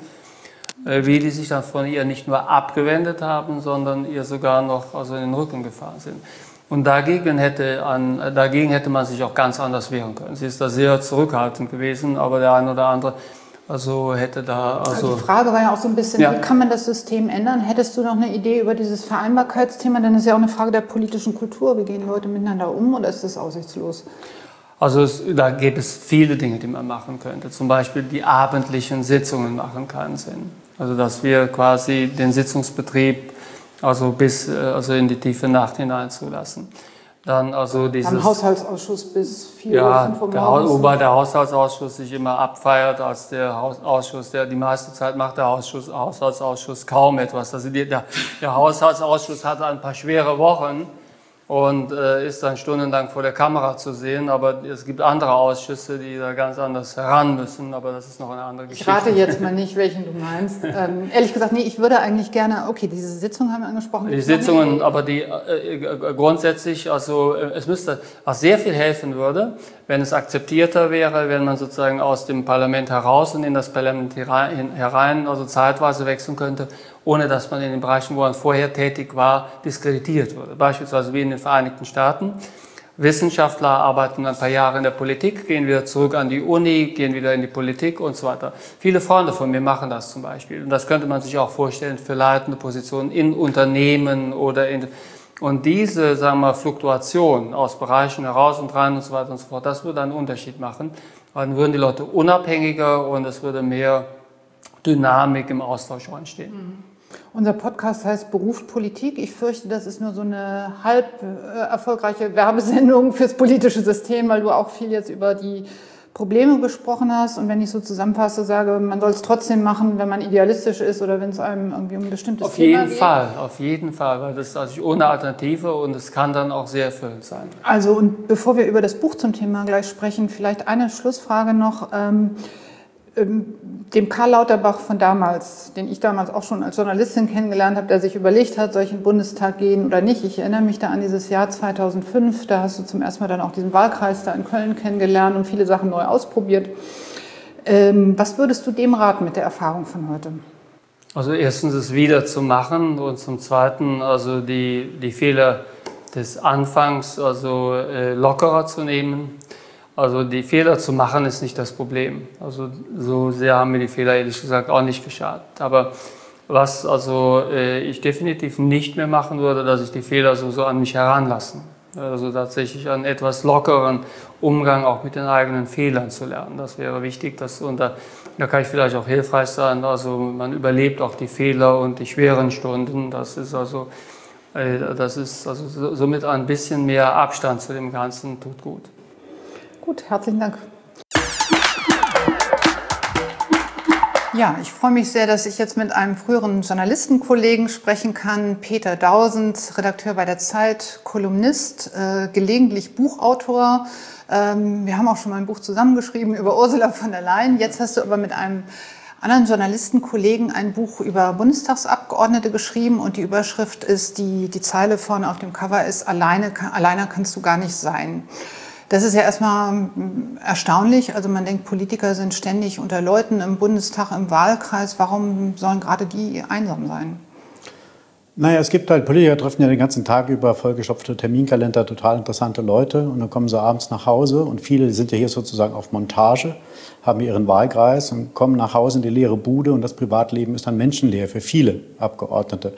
wie die sich dann von ihr nicht nur abgewendet haben, sondern ihr sogar noch also in den Rücken gefahren sind. Und dagegen hätte, an, dagegen hätte man sich auch ganz anders wehren können. Sie ist da sehr zurückhaltend gewesen, aber der eine oder andere also hätte da... Also, also die Frage war ja auch so ein bisschen, ja. Wie kann man das System ändern? Hättest du noch eine Idee über dieses Vereinbarkeitsthema? Denn es ist ja auch eine Frage der politischen Kultur. Wie gehen Leute miteinander um oder ist das aussichtslos? Also es, da gäbe es viele Dinge, die man machen könnte. Zum Beispiel die abendlichen Sitzungen machen keinen Sinn. Also dass wir quasi den Sitzungsbetrieb also bis also in die tiefe Nacht hinein zulassen. Dann also dieses Am Haushaltsausschuss bis vier ja, Uhr, fünf Uhr morgens. Wobei der Haushaltsausschuss sich immer abfeiert als der Ausschuss, der die meiste Zeit macht der Ausschuss, Haushaltsausschuss kaum etwas. Also die, der, der Haushaltsausschuss hat ein paar schwere Wochen und äh, ist dann stundenlang vor der Kamera zu sehen, aber es gibt andere Ausschüsse, die da ganz anders heran müssen, aber das ist noch eine andere Geschichte. Ich rate jetzt mal nicht, welchen du meinst. Ähm, ehrlich gesagt, nee, ich würde eigentlich gerne, okay, diese Sitzung haben wir angesprochen. Die Sitzungen, aber die äh, grundsätzlich, also äh, es müsste auch sehr viel helfen würde, wenn es akzeptierter wäre, wenn man sozusagen aus dem Parlament heraus und in das Parlament herein, also zeitweise wechseln könnte, ohne dass man in den Bereichen, wo man vorher tätig war, diskreditiert wurde. Beispielsweise wie in den Vereinigten Staaten. Wissenschaftler arbeiten ein paar Jahre in der Politik, gehen wieder zurück an die Uni, gehen wieder in die Politik und so weiter. Viele Freunde von mir machen das zum Beispiel. Und das könnte man sich auch vorstellen für leitende Positionen in Unternehmen oder in... Und diese, sagen wir mal, Fluktuation aus Bereichen heraus und rein und so weiter und so fort, das würde einen Unterschied machen. Dann würden die Leute unabhängiger und es würde mehr Dynamik im Austausch entstehen. Mhm. Unser Podcast heißt Beruf Politik. Ich fürchte, das ist nur so eine halb äh, erfolgreiche Werbesendung fürs politische System, weil du auch viel jetzt über die Probleme gesprochen hast. Und wenn ich so zusammenfasse, sage, man soll es trotzdem machen, wenn man idealistisch ist oder wenn es einem irgendwie um ein bestimmtes auf Thema jeden geht. Fall, auf jeden Fall, weil das ist also ohne Alternative und es kann dann auch sehr erfüllend sein. Also und bevor wir über das Buch zum Thema gleich sprechen, vielleicht eine Schlussfrage noch. Ähm, Dem Karl Lauterbach von damals, den ich damals auch schon als Journalistin kennengelernt habe, der sich überlegt hat, soll ich in den Bundestag gehen oder nicht. Ich erinnere mich da an dieses Jahr zweitausendfünf, da hast du zum ersten Mal dann auch diesen Wahlkreis da in Köln kennengelernt und viele Sachen neu ausprobiert. Ähm, was würdest du dem raten mit der Erfahrung von heute? Also erstens es wieder zu machen und zum Zweiten also die, die Fehler des Anfangs also äh, lockerer zu nehmen. Also die Fehler zu machen ist nicht das Problem. Also so sehr haben mir die Fehler ehrlich gesagt auch nicht geschadet. Aber was also äh, ich definitiv nicht mehr machen würde, dass ich die Fehler so, so an mich heranlassen. Also tatsächlich einen etwas lockeren Umgang auch mit den eigenen Fehlern zu lernen. Das wäre wichtig. Dass, und da, da kann ich vielleicht auch hilfreich sein. Also man überlebt auch die Fehler und die schweren Stunden. Das ist also, äh, das ist also somit ein bisschen mehr Abstand zu dem Ganzen tut gut. Gut, herzlichen Dank. Ja, ich freue mich sehr, dass ich jetzt mit einem früheren Journalistenkollegen sprechen kann, Peter Dausend, Redakteur bei der Zeit, Kolumnist, äh, gelegentlich Buchautor. Ähm, wir haben auch schon mal ein Buch zusammengeschrieben über Ursula von der Leyen. Jetzt hast du aber mit einem anderen Journalistenkollegen ein Buch über Bundestagsabgeordnete geschrieben und die Überschrift ist, die, die Zeile vorne auf dem Cover ist, alleine, alleine kannst du gar nicht sein. Das ist ja erstmal erstaunlich. Also man denkt, Politiker sind ständig unter Leuten im Bundestag, im Wahlkreis. Warum sollen gerade die einsam sein? Naja, es gibt halt, Politiker treffen ja den ganzen Tag über vollgestopfte Terminkalender, total interessante Leute. Und dann kommen sie abends nach Hause und viele sind ja hier sozusagen auf Montage, haben ihren Wahlkreis und kommen nach Hause in die leere Bude und das Privatleben ist dann menschenleer für viele Abgeordnete.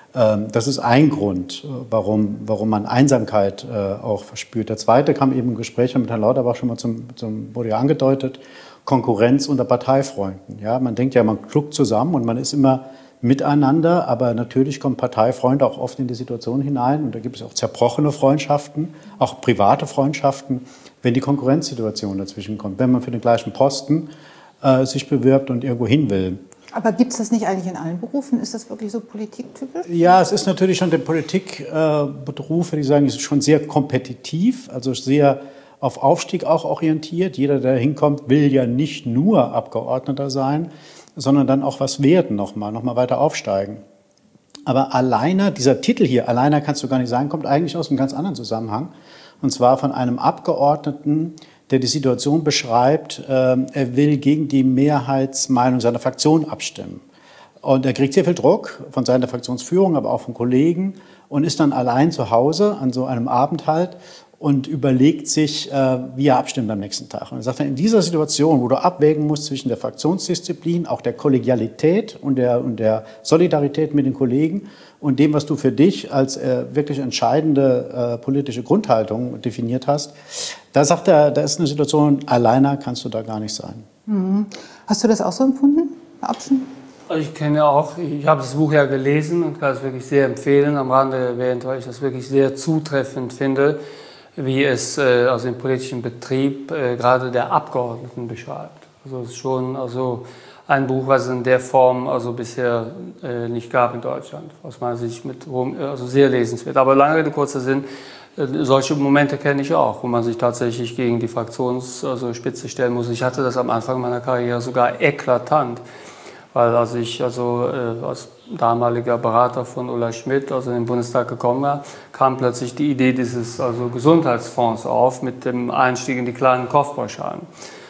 Das ist ein Grund, warum, warum man Einsamkeit auch verspürt. Der zweite kam eben im Gespräch mit Herrn Lauterbach schon mal zum, zum, wurde ja angedeutet, Konkurrenz unter Parteifreunden. Ja, man denkt ja, man kluckt zusammen und man ist immer miteinander, aber natürlich kommen Parteifreunde auch oft in die Situation hinein und da gibt es auch zerbrochene Freundschaften, auch private Freundschaften, wenn die Konkurrenzsituation dazwischen kommt, wenn man für den gleichen Posten äh, sich bewirbt und irgendwo hin will. Aber gibt es das nicht eigentlich in allen Berufen? Ist das wirklich so politiktypisch? Ja, es ist natürlich schon der Politikberuf, würde ich sagen, ist schon sehr kompetitiv, also sehr auf Aufstieg auch orientiert. Jeder, der hinkommt, will ja nicht nur Abgeordneter sein, sondern dann auch was werden nochmal, nochmal weiter aufsteigen. Aber alleine, dieser Titel hier, alleine kannst du gar nicht sagen, kommt eigentlich aus einem ganz anderen Zusammenhang. Und zwar von einem Abgeordneten, der die Situation beschreibt, äh, er will gegen die Mehrheitsmeinung seiner Fraktion abstimmen. Und er kriegt sehr viel Druck von seiner Fraktionsführung, aber auch von Kollegen und ist dann allein zu Hause an so einem Abend halt und überlegt sich, äh, wie er abstimmt am nächsten Tag. Und er sagt dann, in dieser Situation, wo du abwägen musst zwischen der Fraktionsdisziplin, auch der Kollegialität und der, und der Solidarität mit den Kollegen und dem, was du für dich als äh, wirklich entscheidende äh, politische Grundhaltung definiert hast, da sagt er, da ist eine Situation, alleine kannst du da gar nicht sein. Mhm. Hast du das auch so empfunden, Herr Absen? Ich kenne auch, ich habe das Buch ja gelesen und kann es wirklich sehr empfehlen, am Rande erwähnt, weil ich das wirklich sehr zutreffend finde, wie es äh, also im politischen Betrieb äh, gerade der Abgeordneten beschreibt. Also es ist schon also ein Buch, was es in der Form also bisher äh, nicht gab in Deutschland, aus meiner Sicht mit also sehr lesenswert. Aber lange Rede, kurzer Sinn, äh, solche Momente kenne ich auch, wo man sich tatsächlich gegen die Fraktionsspitze also stellen muss. Ich hatte das am Anfang meiner Karriere sogar eklatant. Weil als ich also äh, als damaliger Berater von Ulla Schmidt also in den Bundestag gekommen war, kam plötzlich die Idee dieses also Gesundheitsfonds auf mit dem Einstieg in die kleinen Kopfpauschalen.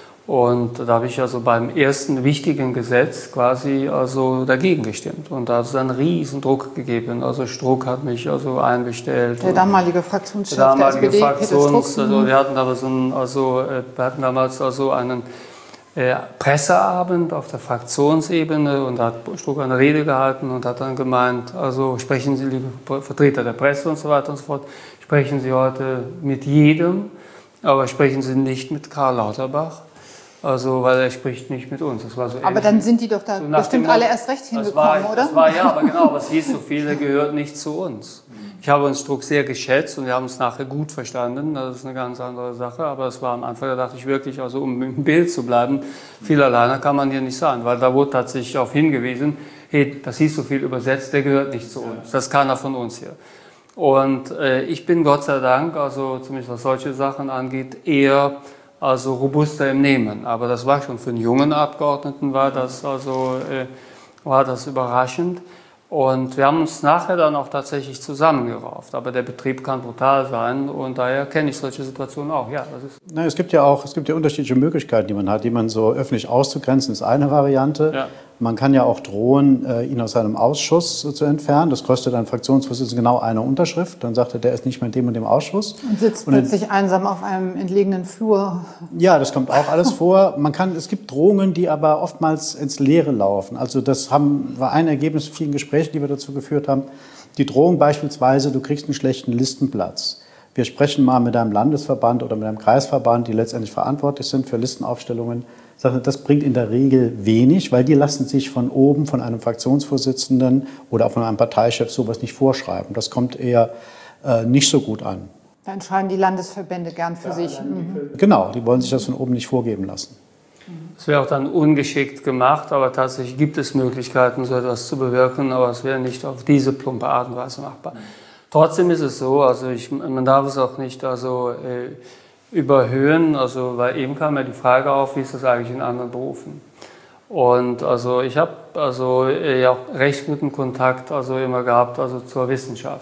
Und da habe ich also beim ersten wichtigen Gesetz quasi also dagegen gestimmt. Und da hat es einen riesen Druck gegeben. Also Struck hat mich also einbestellt. Der damalige Fraktionschef der, damalige der S P D, Fraktions, Peter Struck. Also wir hatten aber so einen, also wir hatten damals also einen Äh, Presseabend auf der Fraktionsebene und da hat Struck eine Rede gehalten und hat dann gemeint, also sprechen Sie, liebe Vertreter der Presse und so weiter und so fort, sprechen Sie heute mit jedem, aber sprechen Sie nicht mit Karl Lauterbach, also weil er spricht nicht mit uns. Das war so aber ähnlich. Dann sind die doch da so bestimmt dem, alle erst recht hingekommen, war, oder? Das war, ja, aber genau, aber es hieß so viel, der gehört nicht zu uns. Ich habe uns Struck sehr geschätzt und wir haben es nachher gut verstanden. Das ist eine ganz andere Sache. Aber es war am Anfang, da dachte ich wirklich, also um im Bild zu bleiben, viel alleine kann man hier nicht sein. Weil da wurde tatsächlich darauf hingewiesen, hey, das hieß so viel übersetzt, der gehört nicht zu uns. Das ist keiner von uns hier. Und äh, ich bin Gott sei Dank, also zumindest was solche Sachen angeht, eher also robuster im Nehmen. Aber das war schon für einen jungen Abgeordneten, war das, also, äh, war das überraschend. Und wir haben uns nachher dann auch tatsächlich zusammengerauft. Aber der Betrieb kann brutal sein und daher kenne ich solche Situationen auch. Ja, das ist Na, es gibt ja auch es gibt ja unterschiedliche Möglichkeiten, die man hat, die man so öffentlich auszugrenzen, ist eine Variante. Ja. Man kann ja auch drohen, ihn aus seinem Ausschuss zu entfernen. Das kostet einen Fraktionsvorsitzenden genau eine Unterschrift. Dann sagt er, der ist nicht mehr in dem und dem Ausschuss. Und sitzt und plötzlich dann, einsam auf einem entlegenen Flur. Ja, das kommt auch alles vor. Man kann, es gibt Drohungen, die aber oftmals ins Leere laufen. Also das haben, war ein Ergebnis von vielen Gesprächen, die wir dazu geführt haben. Die Drohung beispielsweise, du kriegst einen schlechten Listenplatz. Wir sprechen mal mit einem Landesverband oder mit einem Kreisverband, die letztendlich verantwortlich sind für Listenaufstellungen. Das bringt in der Regel wenig, weil die lassen sich von oben, von einem Fraktionsvorsitzenden oder auch von einem Parteichef sowas nicht vorschreiben. Das kommt eher äh, nicht so gut an. Da entscheiden die Landesverbände gern für ja, sich. Mhm. Genau, die wollen sich das von oben nicht vorgeben lassen. Es wäre auch dann ungeschickt gemacht, aber tatsächlich gibt es Möglichkeiten, so etwas zu bewirken, aber es wäre nicht auf diese plumpe Art und Weise machbar. Trotzdem ist es so, also ich, man darf es auch nicht also, äh, überhöhen, also, weil eben kam ja die Frage auf, wie ist das eigentlich in anderen Berufen? Und also ich habe also äh, ja auch recht guten Kontakt also immer gehabt also zur Wissenschaft.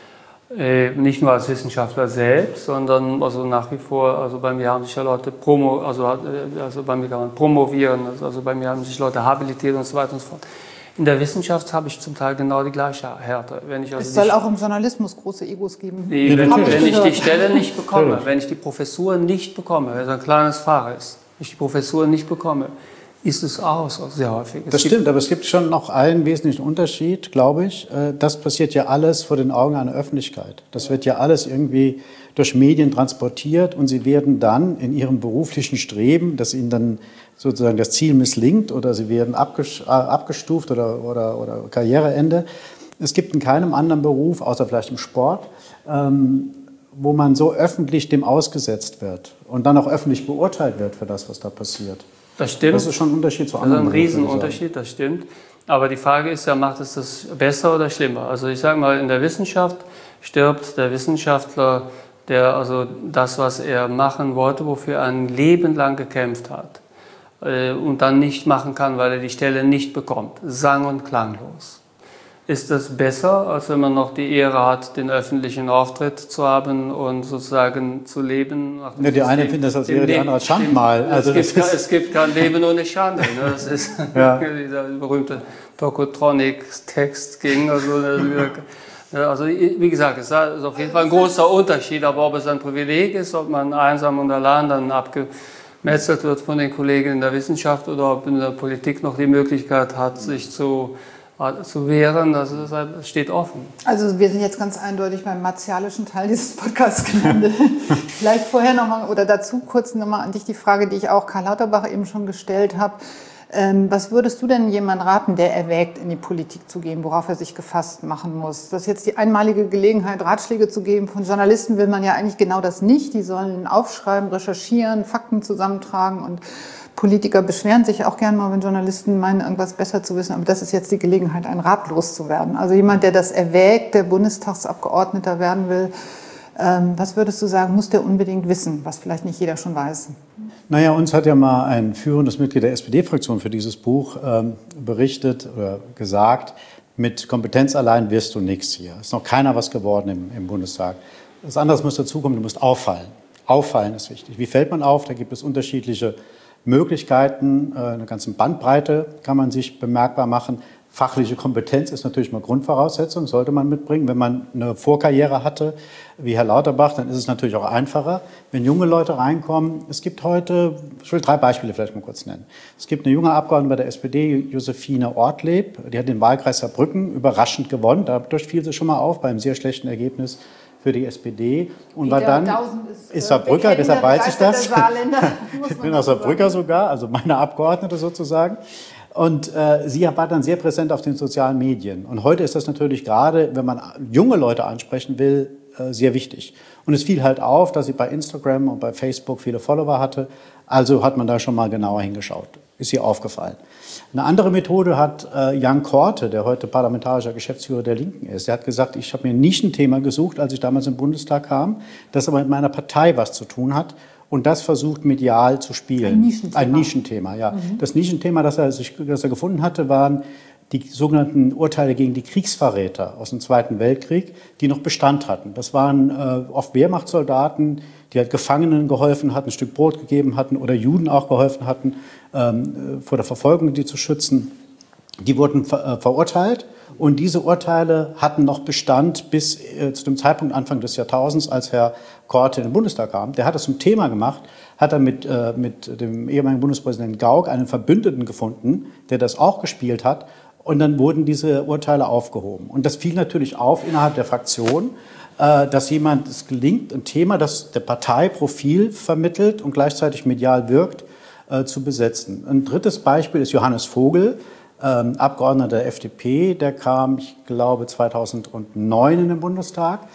Äh, nicht nur als Wissenschaftler selbst, sondern also nach wie vor, also bei mir haben sich ja Leute promo, also, also bei mir kann man promovieren, also, also bei mir haben sich Leute habilitiert und so weiter und so fort. In der Wissenschaft habe ich zum Teil genau die gleiche Härte. Wenn ich also es soll die, auch im Journalismus große Egos geben. Die, wenn, wenn ich die Stelle nicht bekomme, wenn ich die Professur nicht bekomme, wenn es ein kleines Fach ist, ich die Professur nicht bekomme, ist es aus, sehr häufig. Es das stimmt, aber es gibt schon noch einen wesentlichen Unterschied, glaube ich. Das passiert ja alles vor den Augen einer Öffentlichkeit. Das wird ja alles irgendwie durch Medien transportiert und Sie werden dann in Ihrem beruflichen Streben, dass Ihnen dann sozusagen das Ziel misslingt oder Sie werden abgestuft oder, oder, oder Karriereende. Es gibt in keinem anderen Beruf, außer vielleicht im Sport, ähm, wo man so öffentlich dem ausgesetzt wird und dann auch öffentlich beurteilt wird für das, was da passiert. Das stimmt. Das ist schon ein Unterschied zu anderen. Das ist ein Riesenunterschied, das stimmt. Aber die Frage ist ja, macht es das besser oder schlimmer? Also ich sage mal, in der Wissenschaft stirbt der Wissenschaftler, der also das, was er machen wollte, wofür er ein Leben lang gekämpft hat, äh, und dann nicht machen kann, weil er die Stelle nicht bekommt. Sang- und klanglos. Ist das besser, als wenn man noch die Ehre hat, den öffentlichen Auftritt zu haben und sozusagen zu leben? Ja, die eine findet das als Ehre, die andere als Schandmal. Also es, gibt, es gibt kein Leben ohne Schande. Ne? Das ist ja. dieser berühmte Tokotronic-Text ging. Also, also wie gesagt, es ist auf jeden Fall ein großer Unterschied. Aber ob es ein Privileg ist, ob man einsam und allein dann abgemetzelt wird von den Kollegen in der Wissenschaft oder ob in der Politik noch die Möglichkeit hat, sich zu zu wehren, das, ist, das steht offen. Also wir sind jetzt ganz eindeutig beim martialischen Teil dieses Podcasts gelandet. Vielleicht vorher nochmal oder dazu kurz nochmal an dich die Frage, die ich auch Karl Lauterbach eben schon gestellt habe. Ähm, was würdest du denn jemandem raten, der erwägt, in die Politik zu gehen, worauf er sich gefasst machen muss? Das ist jetzt die einmalige Gelegenheit, Ratschläge zu geben. Von Journalisten will man ja eigentlich genau das nicht. Die sollen aufschreiben, recherchieren, Fakten zusammentragen und Politiker beschweren sich auch gerne mal, wenn Journalisten meinen, irgendwas besser zu wissen. Aber das ist jetzt die Gelegenheit, ein Rat loszuwerden. Also jemand, der das erwägt, der Bundestagsabgeordneter werden will, ähm, was würdest du sagen, muss der unbedingt wissen, was vielleicht nicht jeder schon weiß? Naja, uns hat ja mal ein führendes Mitglied der S P D-Fraktion für dieses Buch ähm, berichtet oder gesagt, mit Kompetenz allein wirst du nichts hier. Es ist noch keiner was geworden im, im Bundestag. Das andere muss dazukommen, du musst auffallen. Auffallen ist wichtig. Wie fällt man auf? Da gibt es unterschiedliche Möglichkeiten, eine ganze Bandbreite kann man sich bemerkbar machen. Fachliche Kompetenz ist natürlich mal Grundvoraussetzung, sollte man mitbringen. Wenn man eine Vorkarriere hatte, wie Herr Lauterbach, dann ist es natürlich auch einfacher. Wenn junge Leute reinkommen, es gibt heute, ich will drei Beispiele vielleicht mal kurz nennen. Es gibt eine junge Abgeordnete bei der S P D, Josephine Ortleb, die hat den Wahlkreis Saarbrücken überraschend gewonnen. Dadurch fiel sie schon mal auf bei einem sehr schlechten Ergebnis für die S P D und war dann, ist, ist Saarbrücker, deshalb weiß ich das. Ich bin aus Saarbrücker sogar, also meine Abgeordnete sozusagen. Und äh, sie war dann sehr präsent auf den sozialen Medien. Und heute ist das natürlich gerade, wenn man junge Leute ansprechen will, äh, sehr wichtig. Und es fiel halt auf, dass sie bei Instagram und bei Facebook viele Follower hatte. Also hat man da schon mal genauer hingeschaut. Ist ihr aufgefallen. Eine andere Methode hat äh, Jan Korte, der heute parlamentarischer Geschäftsführer der Linken ist. Der hat gesagt, ich habe mir ein Nischenthema gesucht, als ich damals im Bundestag kam, das aber mit meiner Partei was zu tun hat und das versucht medial zu spielen. Ein Nischenthema. Ein Nischenthema, ja. Mhm. Das Nischenthema, das er, sich, das er gefunden hatte, waren die sogenannten Urteile gegen die Kriegsverräter aus dem Zweiten Weltkrieg, die noch Bestand hatten. Das waren äh, oft Wehrmachtssoldaten, die halt Gefangenen geholfen hatten, ein Stück Brot gegeben hatten oder Juden auch geholfen hatten, ähm, vor der Verfolgung die zu schützen. Die wurden ver äh, verurteilt und diese Urteile hatten noch Bestand bis äh, zu dem Zeitpunkt Anfang des Jahrtausends, als Herr Korte in den Bundestag kam. Der hat das zum Thema gemacht, hat er mit, äh, mit dem ehemaligen Bundespräsidenten Gauck einen Verbündeten gefunden, der das auch gespielt hat. Und dann wurden diese Urteile aufgehoben. Und das fiel natürlich auf innerhalb der Fraktion, äh, dass jemand, es gelingt, ein Thema, das der Partei Profil vermittelt und gleichzeitig medial wirkt, äh, zu besetzen. Ein drittes Beispiel ist Johannes Vogel, ähm, Abgeordneter der F D P. Der kam, ich glaube, zweitausendneun in den Bundestag.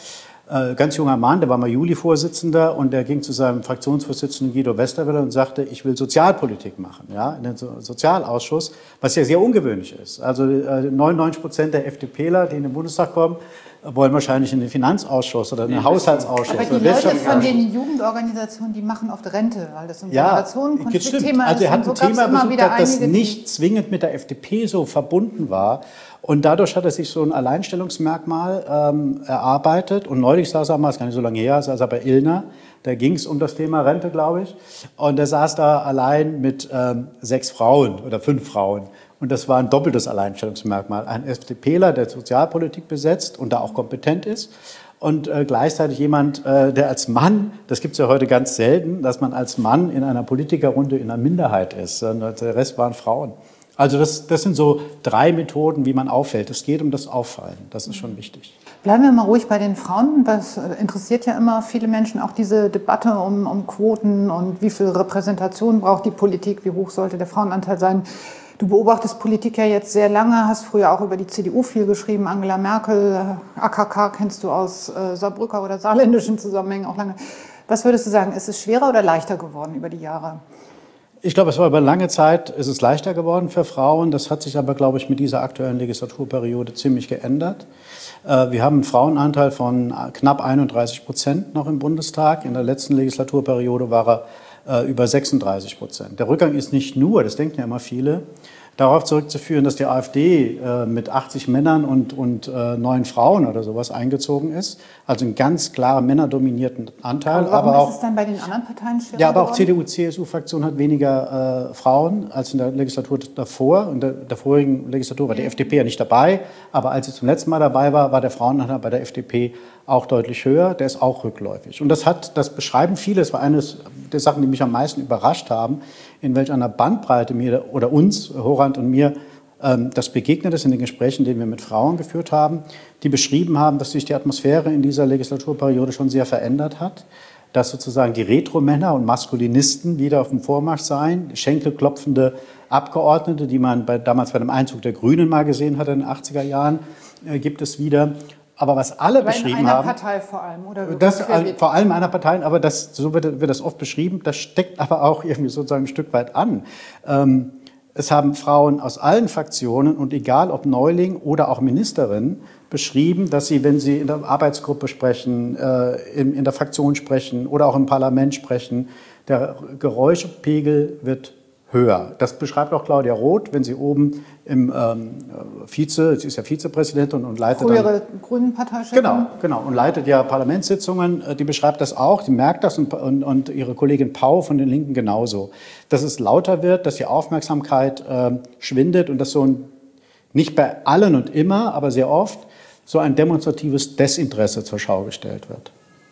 Äh, ganz junger Mann, der war mal Juli-Vorsitzender und der ging zu seinem Fraktionsvorsitzenden Guido Westerwelle und sagte, ich will Sozialpolitik machen, ja, in den so Sozialausschuss, was ja sehr ungewöhnlich ist. Also äh, neunundneunzig Prozent der FDPler, die in den Bundestag kommen, wollen wahrscheinlich in den Finanzausschuss oder in den Haushaltsausschuss. Aber die Leute von den Jugendorganisationen, die machen oft Rente, weil das so ein ja, Generationenkonfliktthema ist. Also er hat ein so Thema besucht, das einige, nicht zwingend mit der F D P so verbunden war. Und dadurch hat er sich so ein Alleinstellungsmerkmal ähm, erarbeitet. Und neulich saß er mal, ist gar nicht so lange her, saß er bei Illner. Da ging es um das Thema Rente, glaube ich. Und er saß da allein mit ähm, sechs Frauen oder fünf Frauen. Und das war ein doppeltes Alleinstellungsmerkmal. Ein FDPler, der Sozialpolitik besetzt und da auch kompetent ist. Und äh, gleichzeitig jemand, äh, der als Mann, das gibt es ja heute ganz selten, dass man als Mann in einer Politikerrunde in einer Minderheit ist. Sondern der Rest waren Frauen. Also das, das sind so drei Methoden, wie man auffällt. Es geht um das Auffallen, das ist schon wichtig. Bleiben wir mal ruhig bei den Frauen. Das interessiert ja immer viele Menschen, auch diese Debatte um, um Quoten und wie viel Repräsentation braucht die Politik, wie hoch sollte der Frauenanteil sein. Du beobachtest Politik ja jetzt sehr lange, hast früher auch über die C D U viel geschrieben, Angela Merkel, A K K kennst du aus äh, Saarbrücker oder saarländischen Zusammenhängen auch lange. Was würdest du sagen, ist es schwerer oder leichter geworden über die Jahre? Ich glaube, es war über lange Zeit, ist es leichter geworden für Frauen. Das hat sich aber, glaube ich, mit dieser aktuellen Legislaturperiode ziemlich geändert. Wir haben einen Frauenanteil von knapp einunddreißig Prozent noch im Bundestag. In der letzten Legislaturperiode war er über sechsunddreißig Prozent. Der Rückgang ist nicht nur, das denken ja immer viele, darauf zurückzuführen, dass die AfD äh, mit achtzig Männern und, und äh, neun Frauen oder sowas eingezogen ist. Also einen ganz klar männerdominierten Anteil. Aber warum aber auch, ist es dann bei den anderen Parteien schwerer Ja, aber auch geworden? C D U C S U-Fraktion hat weniger äh, Frauen als in der Legislatur davor. In der, der vorigen Legislatur war die F D P ja nicht dabei. Aber als sie zum letzten Mal dabei war, war der Frauenanteil bei der F D P auch deutlich höher. Der ist auch rückläufig. Und das hat, das beschreiben viele. Das war eines der Sachen, die mich am meisten überrascht haben, in welch einer Bandbreite mir oder uns, Horand und mir, ähm, das begegnet ist in den Gesprächen, die wir mit Frauen geführt haben, die beschrieben haben, dass sich die Atmosphäre in dieser Legislaturperiode schon sehr verändert hat, dass sozusagen die Retromänner und Maskulinisten wieder auf dem Vormarsch seien, schenkelklopfende Abgeordnete, die man bei, damals bei dem Einzug der Grünen mal gesehen hat in den achtziger Jahren, äh, gibt es wieder. Aber was alle aber beschrieben in einer haben, Partei vor allem, oder das, vor allem einer Partei, aber das, so wird, wird das oft beschrieben, das steckt aber auch irgendwie sozusagen ein Stück weit an. Ähm, es haben Frauen aus allen Fraktionen und egal ob Neuling oder auch Ministerin beschrieben, dass sie, wenn sie in der Arbeitsgruppe sprechen, äh, in, in der Fraktion sprechen oder auch im Parlament sprechen, der Geräuschpegel wird höher. Das beschreibt auch Claudia Roth, wenn sie oben im ähm, Vize, sie ist ja Vizepräsidentin und leitet frühere Grünen-Parteichefin. Genau, genau, und leitet ja Parlamentssitzungen. Die beschreibt das auch, die merkt das und, und, und ihre Kollegin Pau von den Linken genauso. Dass es lauter wird, dass die Aufmerksamkeit äh, schwindet und dass so ein, nicht bei allen und immer, aber sehr oft, so ein demonstratives Desinteresse zur Schau gestellt wird.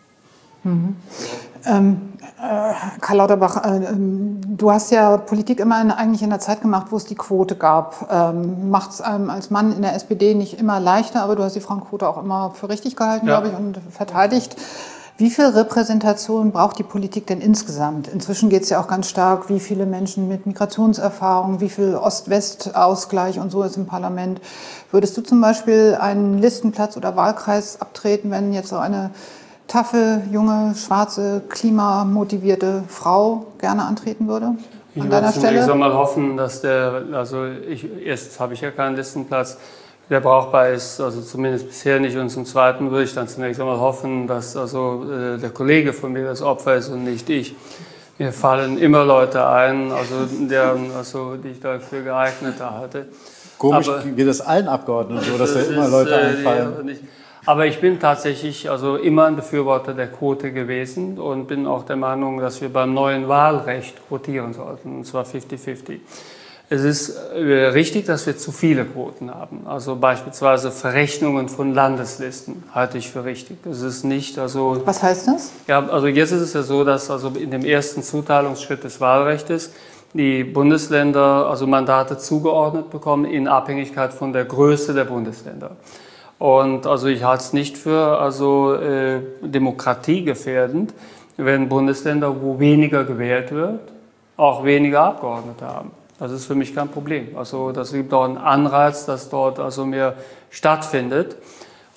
Mhm. Ähm, äh, Karl Lauterbach, äh, du hast ja Politik immer in, eigentlich in der Zeit gemacht, wo es die Quote gab. Ähm, Macht es einem als Mann in der S P D nicht immer leichter, aber du hast die Frauenquote auch immer für richtig gehalten, ja. glaube ich, und verteidigt. Wie viel Repräsentation braucht die Politik denn insgesamt? Inzwischen geht es ja auch ganz stark, wie viele Menschen mit Migrationserfahrung, wie viel Ost-West-Ausgleich und so ist im Parlament. Würdest du zum Beispiel einen Listenplatz oder Wahlkreis abtreten, wenn jetzt so eine taffe, junge, schwarze, klimamotivierte Frau gerne antreten würde? An ich deiner würde Stelle? Ich soll mal hoffen, dass der, also ich, erstens habe ich ja keinen Listenplatz, der brauchbar ist, also zumindest bisher nicht. Und zum Zweiten würde ich dann zunächst einmal hoffen, dass also äh, der Kollege von mir das Opfer ist und nicht ich. Mir fallen immer Leute ein, also, deren, also die ich dafür geeigneter halte. Komisch aber, geht es allen Abgeordneten so, dass das da immer ist, Leute äh, einfallen. Nicht. Aber ich bin tatsächlich also immer ein Befürworter der Quote gewesen und bin auch der Meinung, dass wir beim neuen Wahlrecht quotieren sollten, und zwar fifty fifty. Es ist richtig, dass wir zu viele Quoten haben. Also beispielsweise Verrechnungen von Landeslisten halte ich für richtig. Es ist nicht also. Was heißt das? Ja, also jetzt ist es ja so, dass also in dem ersten Zuteilungsschritt des Wahlrechts die Bundesländer also Mandate zugeordnet bekommen in Abhängigkeit von der Größe der Bundesländer. Und also ich halte es nicht für also äh, demokratiegefährdend, wenn Bundesländer, wo weniger gewählt wird, auch weniger Abgeordnete haben. Das ist für mich kein Problem. Also das gibt auch einen Anreiz, dass dort also mehr stattfindet.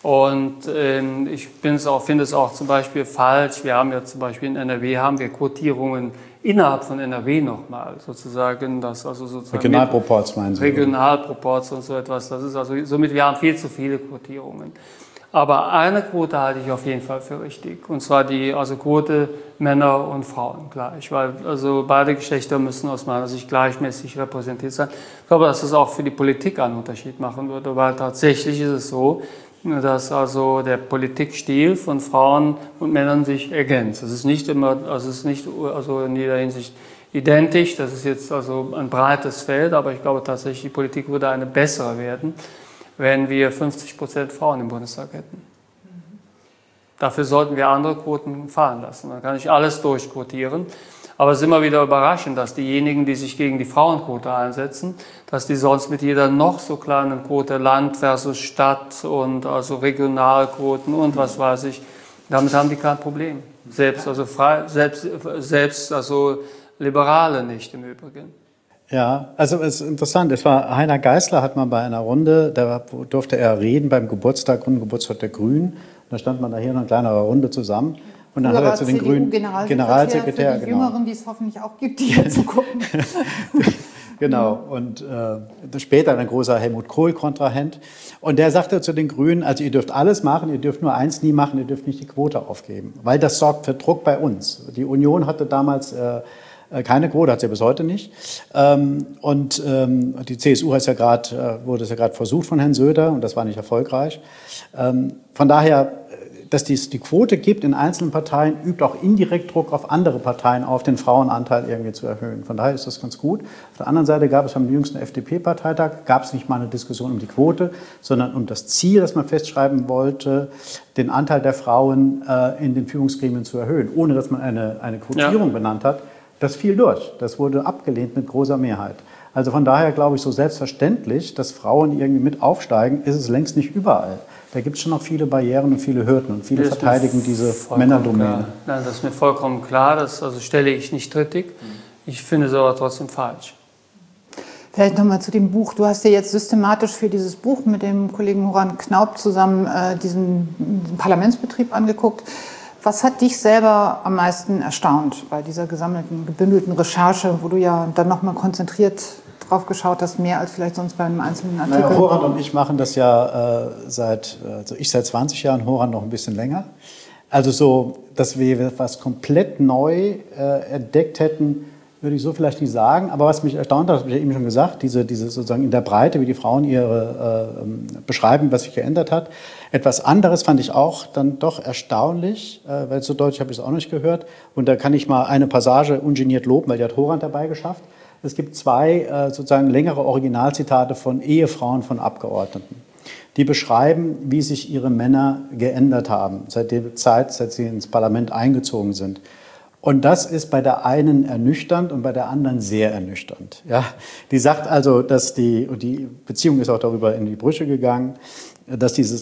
Und ähm, ich auch, finde es auch zum Beispiel falsch, wir haben ja zum Beispiel in N R W haben wir Quotierungen innerhalb von N R W nochmal, sozusagen, das also sozusagen Regionalproports meinen Sie? Regionalproports und so etwas, das ist also, somit wir haben viel zu viele Quotierungen. Aber eine Quote halte ich auf jeden Fall für richtig, und zwar die also Quote Männer und Frauen gleich, weil also beide Geschlechter müssen aus meiner Sicht gleichmäßig repräsentiert sein. Ich glaube, dass das auch für die Politik einen Unterschied machen würde, weil tatsächlich ist es so, dass also der Politikstil von Frauen und Männern sich ergänzt. Es ist nicht immer, also es ist nicht also in jeder Hinsicht identisch, das ist jetzt also ein breites Feld, aber ich glaube tatsächlich, die Politik würde eine bessere werden, wenn wir fünfzig Prozent Frauen im Bundestag hätten. Dafür sollten wir andere Quoten fahren lassen. Dann kann ich alles durchquotieren. Aber es ist immer wieder überraschend, dass diejenigen, die sich gegen die Frauenquote einsetzen, dass die sonst mit jeder noch so kleinen Quote Land versus Stadt und also Regionalquoten und was weiß ich, damit haben die kein Problem. Selbst also frei, selbst, selbst also Liberale nicht im Übrigen. Ja, also es ist interessant. Es war Heiner Geißler, hat man bei einer Runde, da durfte er reden beim Geburtstag, Grundgeburtstag der Grünen. Da stand man da hier in einer kleineren Runde zusammen. Und dann hat er zu den Grünen Generalsekretär, für die genau. Jüngeren, die es hoffentlich auch gibt, die hier zugucken. Genau, und äh, später ein großer Helmut Kohl-Kontrahent. Und der sagte zu den Grünen, also ihr dürft alles machen, ihr dürft nur eins nie machen, ihr dürft nicht die Quote aufgeben. Weil das sorgt für Druck bei uns. Die Union hatte damals äh, keine Quote, hat sie ja bis heute nicht. Ähm, und ähm, die C S U heißt ja grad, äh, wurde es ja gerade versucht von Herrn Söder und das war nicht erfolgreich. Ähm, von daher, dass dies die Quote gibt in einzelnen Parteien, übt auch indirekt Druck auf andere Parteien auf, den Frauenanteil irgendwie zu erhöhen. Von daher ist das ganz gut. Auf der anderen Seite gab es beim jüngsten F D P-Parteitag, gab es nicht mal eine Diskussion um die Quote, sondern um das Ziel, das man festschreiben wollte, den Anteil der Frauen äh, in den Führungsgremien zu erhöhen, ohne dass man eine, eine Quotierung ja. benannt hat. Das fiel durch. Das wurde abgelehnt mit großer Mehrheit. Also von daher glaube ich, so selbstverständlich, dass Frauen irgendwie mit aufsteigen, ist es längst nicht überall. Da gibt es schon noch viele Barrieren und viele Hürden und viele verteidigen diese Männerdomäne. Nein, das ist mir vollkommen klar, das also stelle ich nicht strittig. Ich finde es aber trotzdem falsch. Vielleicht nochmal zu dem Buch. Du hast ja jetzt systematisch für dieses Buch mit dem Kollegen Horan Knaup zusammen äh, diesen, diesen Parlamentsbetrieb angeguckt. Was hat dich selber am meisten erstaunt bei dieser gesammelten, gebündelten Recherche, wo du ja dann nochmal konzentriert drauf geschaut hast, mehr als vielleicht sonst bei einem einzelnen Artikel? Naja, Horan und ich machen das ja äh, seit, also ich seit zwanzig Jahren, Horan noch ein bisschen länger. Also so, dass wir was komplett neu äh, entdeckt hätten, würde ich so vielleicht nicht sagen. Aber was mich erstaunt hat, das habe ich ja eben schon gesagt, diese, diese sozusagen in der Breite, wie die Frauen ihre äh, beschreiben, was sich geändert hat. Etwas anderes fand ich auch dann doch erstaunlich, äh, weil so deutlich habe ich es auch nicht gehört. Und da kann ich mal eine Passage ungeniert loben, weil die hat Horan dabei geschafft. Es gibt zwei äh, sozusagen längere Originalzitate von Ehefrauen von Abgeordneten, die beschreiben, wie sich ihre Männer geändert haben, seit der Zeit, seit sie ins Parlament eingezogen sind. Und das ist bei der einen ernüchternd und bei der anderen sehr ernüchternd. Ja, die sagt also, dass die, und die Beziehung ist auch darüber in die Brüche gegangen, dass dieses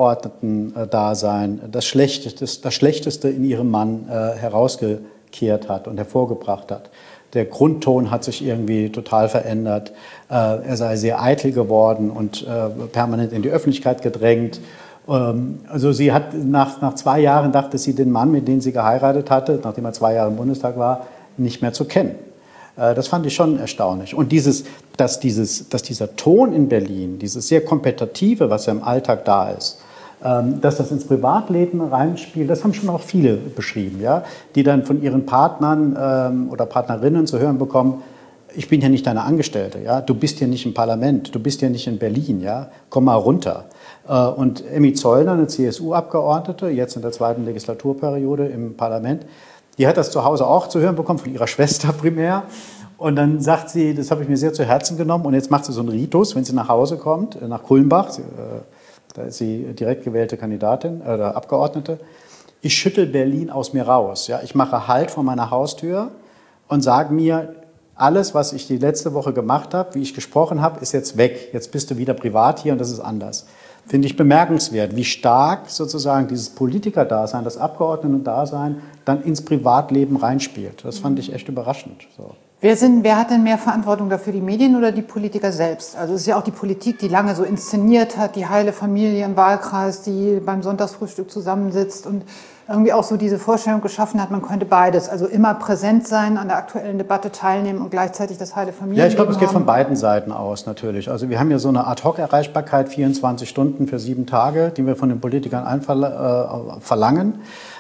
Abgeordnetendasein das Schlechteste, das Schlechteste in ihrem Mann äh, herausgekehrt hat und hervorgebracht hat. Der Grundton hat sich irgendwie total verändert. Äh, er sei sehr eitel geworden und äh, permanent in die Öffentlichkeit gedrängt. Ähm, also sie hat nach, nach zwei Jahren dachte sie den Mann, mit dem sie geheiratet hatte, nachdem er zwei Jahre im Bundestag war, nicht mehr zu kennen. Äh, das fand ich schon erstaunlich. Und dieses, dass, dieses, dass dieser Ton in Berlin, dieses sehr Kompetitive, was ja im Alltag da ist, dass das ins Privatleben reinspielt, das haben schon auch viele beschrieben, ja? Die dann von ihren Partnern ähm, oder Partnerinnen zu hören bekommen, ich bin hier nicht deine Angestellte, ja? Du bist hier nicht im Parlament, du bist hier nicht in Berlin, ja? Komm mal runter. Äh, und Emmy Zollner, eine C S U-Abgeordnete, jetzt in der zweiten Legislaturperiode im Parlament, die hat das zu Hause auch zu hören bekommen, von ihrer Schwester primär. Und dann sagt sie, das habe ich mir sehr zu Herzen genommen und jetzt macht sie so einen Ritus, wenn sie nach Hause kommt, nach Kulmbach, sie, äh, da ist sie direkt gewählte Kandidatin oder Abgeordnete. Ich schüttel Berlin aus mir raus. Ja? Ich mache Halt vor meiner Haustür und sage mir, alles, was ich die letzte Woche gemacht habe, wie ich gesprochen habe, ist jetzt weg. Jetzt bist du wieder privat hier und das ist anders. Finde ich bemerkenswert, wie stark sozusagen dieses Politikerdasein, das Abgeordnetendasein dann ins Privatleben reinspielt. Das fand ich echt überraschend. So. Wer, sind, wer hat denn mehr Verantwortung dafür, die Medien oder die Politiker selbst? Also es ist ja auch die Politik, die lange so inszeniert hat, die heile Familie im Wahlkreis, die beim Sonntagsfrühstück zusammensitzt und irgendwie auch so diese Vorstellung geschaffen hat, man könnte beides, also immer präsent sein, an der aktuellen Debatte teilnehmen und gleichzeitig das heile Familienleben Ja, ich glaube, es geht haben. von beiden Seiten aus natürlich. Also wir haben ja so eine Ad-Hoc-Erreichbarkeit, vierundzwanzig Stunden für sieben Tage, die wir von den Politikern einverlangen. Äh, verlangen.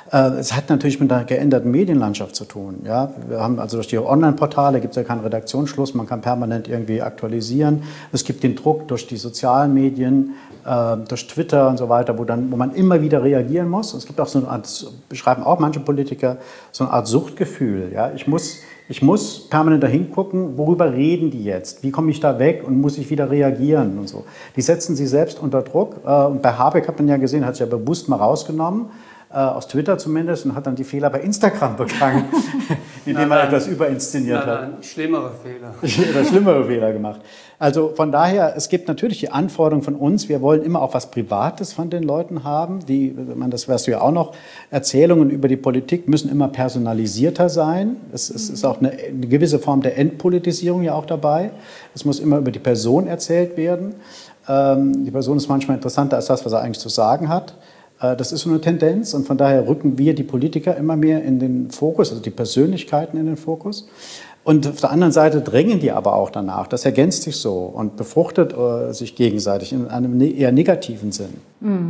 Es hat natürlich mit einer geänderten Medienlandschaft zu tun. Ja? Wir haben also durch die Online-Portale gibt es ja keinen Redaktionsschluss, man kann permanent irgendwie aktualisieren. Es gibt den Druck durch die sozialen Medien, äh, durch Twitter und so weiter, wo, dann, wo man immer wieder reagieren muss. Es gibt auch so eine Art, beschreiben auch manche Politiker, so eine Art Suchtgefühl. Ja? Ich muss, ich muss permanent dahin gucken, worüber reden die jetzt? Wie komme ich da weg und muss ich wieder reagieren und so. Die setzen sich selbst unter Druck. Und bei Habeck hat man ja gesehen, hat sich ja bewusst mal rausgenommen, aus Twitter zumindest, und hat dann die Fehler bei Instagram begangen, indem er etwas überinszeniert nein, hat. nein, schlimmere Fehler. Oder schlimmere Fehler gemacht. Also von daher, es gibt natürlich die Anforderung von uns, wir wollen immer auch was Privates von den Leuten haben. Die, man, das weißt du ja auch noch, Erzählungen über die Politik müssen immer personalisierter sein. Es, es ist auch eine, eine gewisse Form der Entpolitisierung ja auch dabei. Es muss immer über die Person erzählt werden. Ähm, die Person ist manchmal interessanter als das, was er eigentlich zu sagen hat. Das ist so eine Tendenz und von daher rücken wir die Politiker immer mehr in den Fokus, also die Persönlichkeiten in den Fokus. Und auf der anderen Seite drängen die aber auch danach. Das ergänzt sich so und befruchtet sich gegenseitig in einem eher negativen Sinn.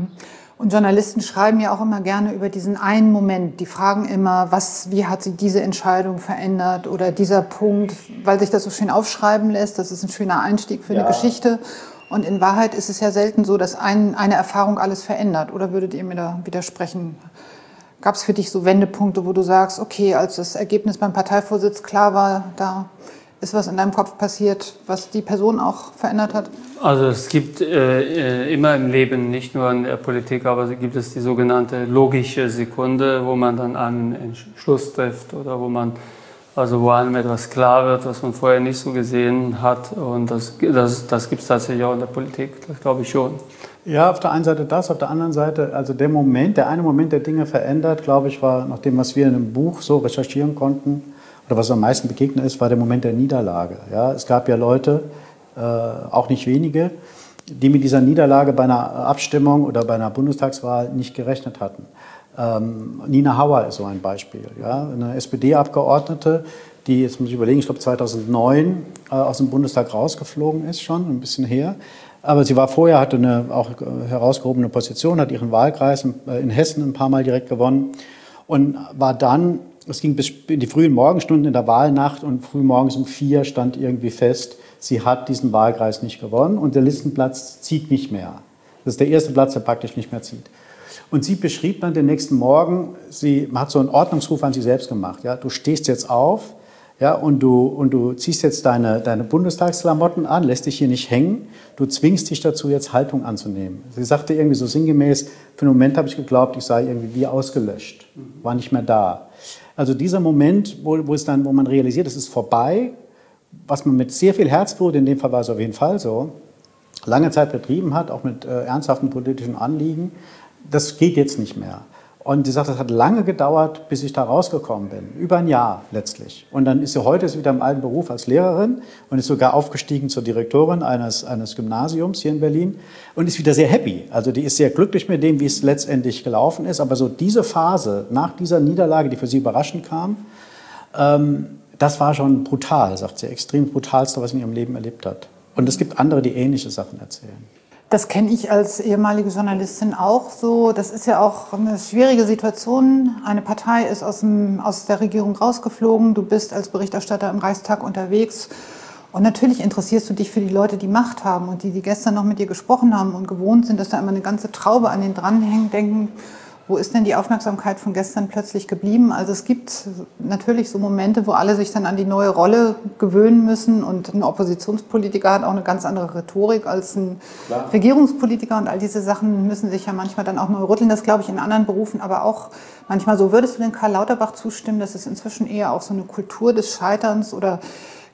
Und Journalisten schreiben ja auch immer gerne über diesen einen Moment. Die fragen immer, was, wie hat sie diese Entscheidung verändert oder dieser Punkt, weil sich das so schön aufschreiben lässt. Das ist ein schöner Einstieg für eine Ja. Geschichte. Und in Wahrheit ist es ja selten so, dass ein, eine Erfahrung alles verändert. Oder würdet ihr mir da widersprechen? Gab es für dich so Wendepunkte, wo du sagst, okay, als das Ergebnis beim Parteivorsitz klar war, da ist was in deinem Kopf passiert, was die Person auch verändert hat? Also es gibt äh, immer im Leben, nicht nur in der Politik, aber gibt es die sogenannte logische Sekunde, wo man dann einen Entschluss trifft oder wo man Also wo einem etwas klar wird, was man vorher nicht so gesehen hat. Und das, das, das gibt es tatsächlich auch in der Politik, das glaube ich schon. Ja, auf der einen Seite das, auf der anderen Seite, also der Moment, der eine Moment, der Dinge verändert, glaube ich, war nach dem, was wir in einem Buch so recherchieren konnten, oder was am meisten begegnet ist, war der Moment der Niederlage. Ja, es gab ja Leute, äh, auch nicht wenige, die mit dieser Niederlage bei einer Abstimmung oder bei einer Bundestagswahl nicht gerechnet hatten. Ähm, Nina Hauer ist so ein Beispiel. Ja? Eine S P D-Abgeordnete, die, jetzt muss ich überlegen, ich glaube zweitausendneun äh, aus dem Bundestag rausgeflogen ist, schon ein bisschen her. Aber sie war vorher, hatte eine auch herausgehobene Position, hat ihren Wahlkreis in, äh, in Hessen ein paar Mal direkt gewonnen und war dann, es ging bis in die frühen Morgenstunden in der Wahlnacht und früh morgens um vier stand irgendwie fest, sie hat diesen Wahlkreis nicht gewonnen und der Listenplatz zieht nicht mehr. Das ist der erste Platz, der praktisch nicht mehr zieht. Und sie beschrieb dann den nächsten Morgen, sie hat so einen Ordnungsruf an sich selbst gemacht. Ja, du stehst jetzt auf, ja, und du, und du ziehst jetzt deine, deine Bundestagsklamotten an, lässt dich hier nicht hängen. Du zwingst dich dazu, jetzt Haltung anzunehmen. Sie sagte irgendwie so sinngemäß, für einen Moment habe ich geglaubt, ich sei irgendwie wie ausgelöscht, war nicht mehr da. Also dieser Moment, wo, wo, es dann, wo man realisiert, es ist vorbei, was man mit sehr viel Herzblut, in dem Fall war es auf jeden Fall so, lange Zeit betrieben hat, auch mit äh, ernsthaften politischen Anliegen, das geht jetzt nicht mehr. Und sie sagt, das hat lange gedauert, bis ich da rausgekommen bin. Über ein Jahr letztlich. Und dann ist sie heute ist sie wieder im alten Beruf als Lehrerin und ist sogar aufgestiegen zur Direktorin eines, eines Gymnasiums hier in Berlin und ist wieder sehr happy. Also die ist sehr glücklich mit dem, wie es letztendlich gelaufen ist. Aber so diese Phase nach dieser Niederlage, die für sie überraschend kam, ähm, das war schon brutal, sagt sie. Extrem brutalste, was sie in ihrem Leben erlebt hat. Und es gibt andere, die ähnliche Sachen erzählen. Das kenne ich als ehemalige Journalistin auch so. Das ist ja auch eine schwierige Situation. Eine Partei ist aus, dem, aus der Regierung rausgeflogen. Du bist als Berichterstatter im Reichstag unterwegs. Und natürlich interessierst du dich für die Leute, die Macht haben und die, die gestern noch mit dir gesprochen haben und gewohnt sind, dass da immer eine ganze Traube an denen dranhängt, denken, wo ist denn die Aufmerksamkeit von gestern plötzlich geblieben? Also es gibt natürlich so Momente, wo alle sich dann an die neue Rolle gewöhnen müssen und ein Oppositionspolitiker hat auch eine ganz andere Rhetorik als ein Klar. Regierungspolitiker und all diese Sachen müssen sich ja manchmal dann auch neu rütteln. Das glaube ich in anderen Berufen aber auch manchmal so. Würdest du denn Karl Lauterbach zustimmen, dass es inzwischen eher auch so eine Kultur des Scheiterns oder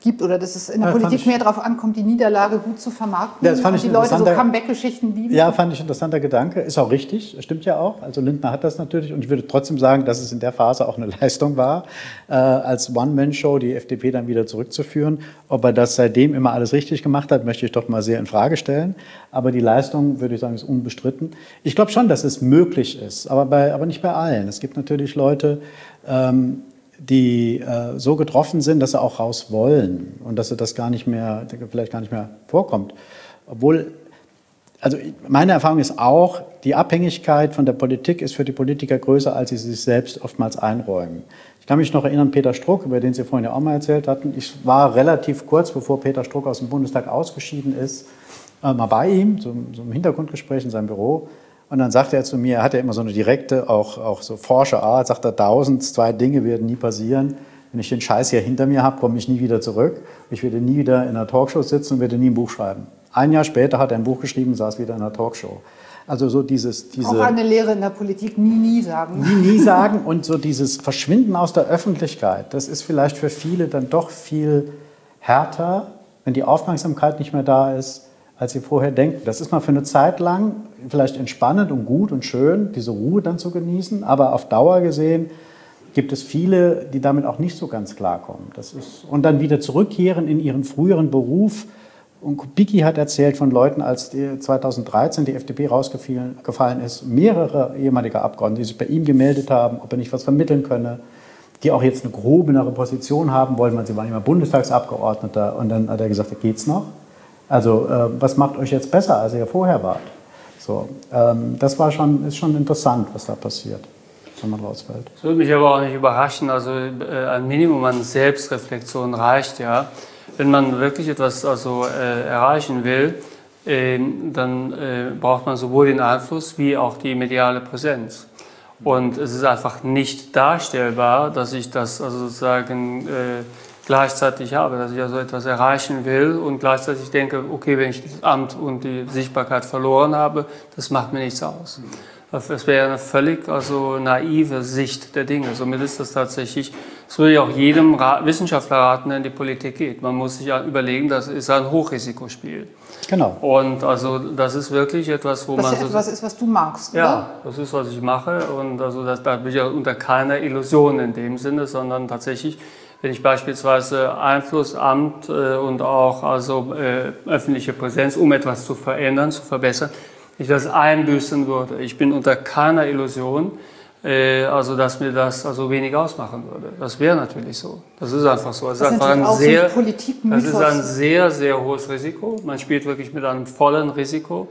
gibt oder dass es in der ja, Politik mehr darauf ankommt, die Niederlage gut zu vermarkten, ja, das fand und ich die Leute so Comeback-Geschichten lieben. Ja, fand ich ein interessanter Gedanke. Ist auch richtig, stimmt ja auch. Also Lindner hat das natürlich und ich würde trotzdem sagen, dass es in der Phase auch eine Leistung war, äh, als One-Man-Show die F D P dann wieder zurückzuführen. Ob er das seitdem immer alles richtig gemacht hat, möchte ich doch mal sehr in Frage stellen. Aber die Leistung, würde ich sagen, ist unbestritten. Ich glaube schon, dass es möglich ist, aber, bei, aber nicht bei allen. Es gibt natürlich Leute, ähm, die äh, so getroffen sind, dass sie auch raus wollen und dass sie das gar nicht mehr, vielleicht gar nicht mehr vorkommt. Obwohl, also meine Erfahrung ist auch, die Abhängigkeit von der Politik ist für die Politiker größer, als sie sich selbst oftmals einräumen. Ich kann mich noch erinnern, Peter Struck, über den Sie vorhin ja auch mal erzählt hatten. Ich war relativ kurz, bevor Peter Struck aus dem Bundestag ausgeschieden ist, äh, mal bei ihm, so, so im Hintergrundgespräch in seinem Büro. Und dann sagte er zu mir, er hat ja immer so eine direkte, auch, auch so Forscherart, sagt er, tausend, zwei Dinge werden nie passieren. Wenn ich den Scheiß hier hinter mir habe, komme ich nie wieder zurück. Ich werde nie wieder in einer Talkshow sitzen und werde nie ein Buch schreiben. Ein Jahr später hat er ein Buch geschrieben und saß wieder in einer Talkshow. Also so dieses... Diese, auch eine Lehre in der Politik, nie, nie sagen. Nie, nie sagen und so dieses Verschwinden aus der Öffentlichkeit, das ist vielleicht für viele dann doch viel härter, wenn die Aufmerksamkeit nicht mehr da ist, als sie vorher denken. Das ist mal für eine Zeit lang vielleicht entspannend und gut und schön, diese Ruhe dann zu genießen, aber auf Dauer gesehen gibt es viele, die damit auch nicht so ganz klarkommen. Das ist, und dann wieder zurückkehren in ihren früheren Beruf. Und Kubicki hat erzählt von Leuten, als die zweitausenddreizehn die F D P rausgefallen ist, mehrere ehemalige Abgeordnete, die sich bei ihm gemeldet haben, ob er nicht was vermitteln könne, die auch jetzt eine grobenere Position haben wollten, weil sie waren immer Bundestagsabgeordneter. Und dann hat er gesagt, geht's noch? Also äh, was macht euch jetzt besser, als ihr vorher wart? So, ähm, das war schon, ist schon interessant, was da passiert, wenn man rausfällt. Das würde mich aber auch nicht überraschen. Also äh, ein Minimum an Selbstreflexion reicht ja. Wenn man wirklich etwas also, äh, erreichen will, äh, dann äh, braucht man sowohl den Einfluss wie auch die mediale Präsenz. Und es ist einfach nicht darstellbar, dass ich das also sozusagen äh, gleichzeitig habe, dass ich also etwas erreichen will und gleichzeitig denke, okay, wenn ich das Amt und die Sichtbarkeit verloren habe, das macht mir nichts aus. Das wäre eine völlig also naive Sicht der Dinge. Somit ist das tatsächlich, das würde ich auch jedem Wissenschaftler raten, der in die Politik geht. Man muss sich überlegen, das ist ein Hochrisikospiel. Genau. Und also das ist wirklich etwas, wo was man... Das ja etwas ist, was du magst, Ja, oder? das ist, was ich mache. Und also das, da bin ich ja unter keiner Illusion in dem Sinne, sondern tatsächlich... Wenn ich beispielsweise Einfluss, Amt äh, und auch also, äh, öffentliche Präsenz, um etwas zu verändern, zu verbessern, ich das einbüßen würde. Ich bin unter keiner Illusion, äh, also dass mir das also wenig ausmachen würde. Das wäre natürlich so. Das ist einfach so. Es ist einfach ein sehr, das ist ein sehr, sehr hohes Risiko. Man spielt wirklich mit einem vollen Risiko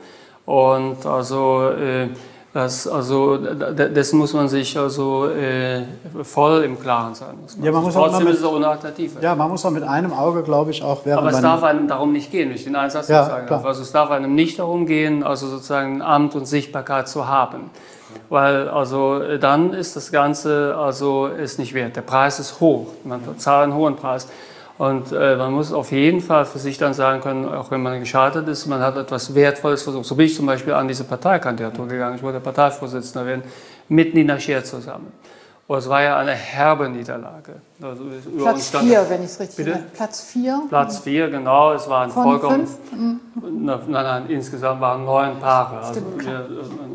und also äh, Das, also, dessen muss man sich also äh, voll im Klaren sein. Ja, man muss trotzdem mit, ist es auch eine Alternative. Ja, man muss auch mit einem Auge, glaube ich, auch... Aber es darf einem darum nicht gehen, wenn ich den Einsatz ja, sagen darf. Also es darf einem nicht darum gehen, also sozusagen Amt und Sichtbarkeit zu haben. Weil also dann ist das Ganze also ist nicht wert. Der Preis ist hoch. Man zahlt einen hohen Preis. Und äh, man muss auf jeden Fall für sich dann sagen können, auch wenn man gescheitert ist, man hat etwas Wertvolles versucht. So bin ich zum Beispiel an diese Parteikandidatur gegangen. Ich wollte Parteivorsitzender werden, mit Nina Scheer zusammen. Und es war ja eine herbe Niederlage. Also Platz vier, wenn ich es richtig Bitte? Platz vier? Platz vier, genau. Es waren Von vollkommen... fünf? Mhm. Nein, nein, insgesamt waren neun Paare. Also wir,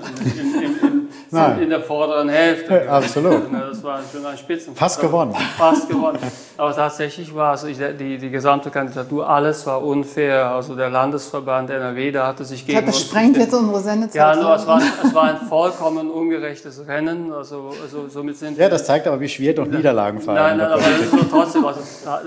in, in, in, sind in der vorderen Hälfte. Ja, absolut. Das war schon ein Spitzen. Fast gewonnen. Fast gewonnen. Aber tatsächlich war es, die, die gesamte Kandidatur, alles war unfair. Also der Landesverband N R W, da hatte sich gegen uns... Das sprengt jetzt unsere Sendezeit. Ja, nur es war, es war ein vollkommen ungerechtes Rennen. Also, also somit sind ja, das zeigt aber, wie schwer doch Niederlagen fallen. Nein, nein, aber das ist so trotzdem, also,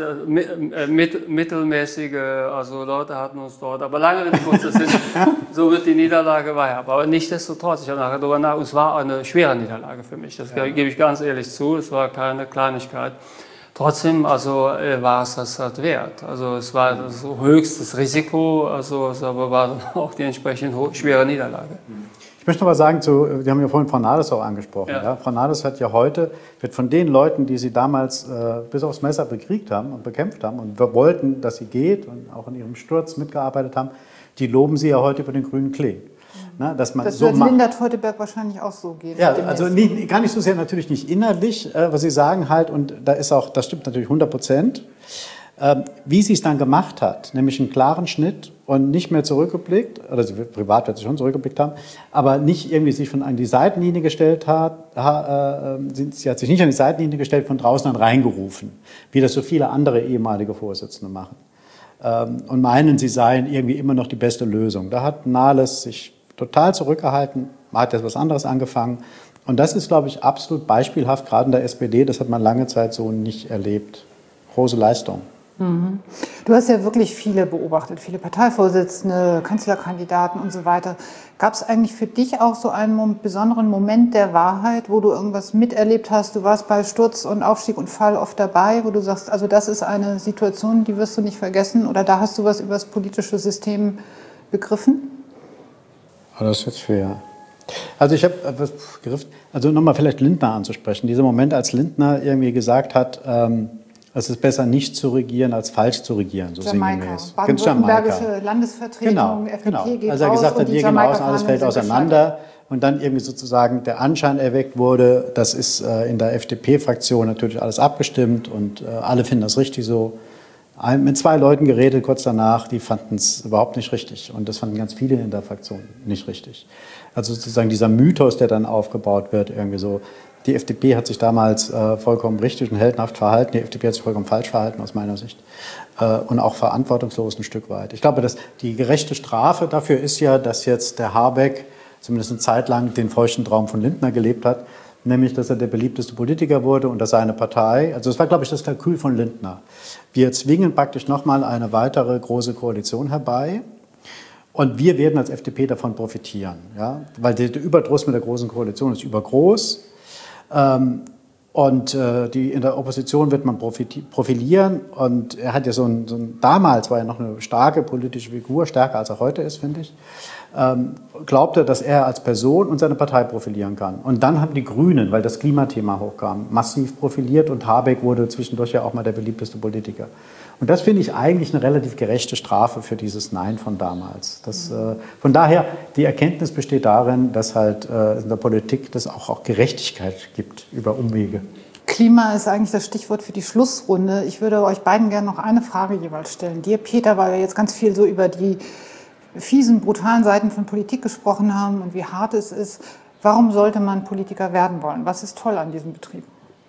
mit, mittelmäßige also Leute hatten uns dort, aber lange Rede kurzer Sinn, so wird die Niederlage war. Aber nichtsdestotrotz, ich habe nachher darüber nach, es war eine schwere Niederlage für mich, das ja. gebe ich ganz ehrlich zu, es war keine Kleinigkeit. Trotzdem also, äh, war es das halt wert. Also es war das höchstes Risiko, also es aber war dann auch die entsprechend schwere Niederlage. Ich möchte noch mal sagen, zu, wir haben ja vorhin Frau Nahles auch angesprochen. Ja. Ja? Frau Nahles hat ja heute, wird von den Leuten, die sie damals äh, bis aufs Messer bekriegt haben und bekämpft haben und wir wollten, dass sie geht und auch in ihrem Sturz mitgearbeitet haben, die loben sie ja heute über den grünen Klee. Na, dass man das so wird Linda Teuteberg wahrscheinlich auch so gehen. Ja, also nie, gar nicht so sehr natürlich nicht inhaltlich, äh, was sie sagen halt, und da ist auch, das stimmt natürlich hundert Prozent. Ähm, wie sie es dann gemacht hat, nämlich einen klaren Schnitt und nicht mehr zurückgeblickt, oder sie, privat wird sie schon zurückgeblickt haben, aber nicht irgendwie sich von an die Seitenlinie gestellt hat, ha, äh, sie hat sich nicht an die Seitenlinie gestellt, von draußen dann reingerufen, wie das so viele andere ehemalige Vorsitzende machen. Ähm, und meinen, sie seien irgendwie immer noch die beste Lösung. Da hat Nahles sich total zurückgehalten, man hat jetzt was anderes angefangen. Und das ist, glaube ich, absolut beispielhaft, gerade in der S P D, das hat man lange Zeit so nicht erlebt. Große Leistung. Du hast ja wirklich viele beobachtet, viele Parteivorsitzende, Kanzlerkandidaten und so weiter. Gab es eigentlich für dich auch so einen besonderen Moment der Wahrheit, wo du irgendwas miterlebt hast? Du warst bei Sturz und Aufstieg und Fall oft dabei, wo du sagst, also das ist eine Situation, die wirst du nicht vergessen, oder da hast du was über das politische System begriffen? Das ist jetzt schwer. Also ich habe was begriffen, also nochmal vielleicht Lindner anzusprechen. Dieser Moment, als Lindner irgendwie gesagt hat, ähm, es ist besser, nicht zu regieren, als falsch zu regieren. So Jamaika, baden-württembergische Landesvertretung, genau, F D P genau. geht als er raus gesagt hat, wir gehen raus und alles fällt auseinander. Und dann irgendwie sozusagen der Anschein erweckt wurde, das ist äh, in der F D P-Fraktion natürlich alles abgestimmt und äh, alle finden das richtig so. Ein, mit zwei Leuten geredet kurz danach, die fanden es überhaupt nicht richtig. Und das fanden ganz viele in der Fraktion nicht richtig. Also sozusagen dieser Mythos, der dann aufgebaut wird, irgendwie so. Die F D P hat sich damals äh, vollkommen richtig und heldenhaft verhalten. Die F D P hat sich vollkommen falsch verhalten, aus meiner Sicht. Äh, und auch verantwortungslos ein Stück weit. Ich glaube, dass die gerechte Strafe dafür ist ja, dass jetzt der Habeck zumindest eine Zeit lang den feuchten Traum von Lindner gelebt hat. Nämlich, dass er der beliebteste Politiker wurde und dass seine Partei, also das war, glaube ich, das Kalkül von Lindner. Wir zwingen praktisch nochmal eine weitere große Koalition herbei. Und wir werden als F D P davon profitieren. Ja? Weil der Überdruss mit der Großen Koalition ist übergroß. Ähm, und äh, die, in der Opposition wird man profilieren. Und er hat ja so ein, so ein, damals war er noch eine starke politische Figur, stärker als er heute ist, finde ich. Ähm, glaubte, dass er als Person und seine Partei profilieren kann. Und dann haben die Grünen, weil das Klimathema hochkam, massiv profiliert und Habeck wurde zwischendurch ja auch mal der beliebteste Politiker. Und das finde ich eigentlich eine relativ gerechte Strafe für dieses Nein von damals. Das, äh, von daher, die Erkenntnis besteht darin, dass halt äh, in der Politik das auch, auch Gerechtigkeit gibt über Umwege. Klima ist eigentlich das Stichwort für die Schlussrunde. Ich würde euch beiden gerne noch eine Frage jeweils stellen. Dir, Peter, weil wir jetzt ganz viel so über die fiesen, brutalen Seiten von Politik gesprochen haben und wie hart es ist. Warum sollte man Politiker werden wollen? Was ist toll an diesem Betrieb?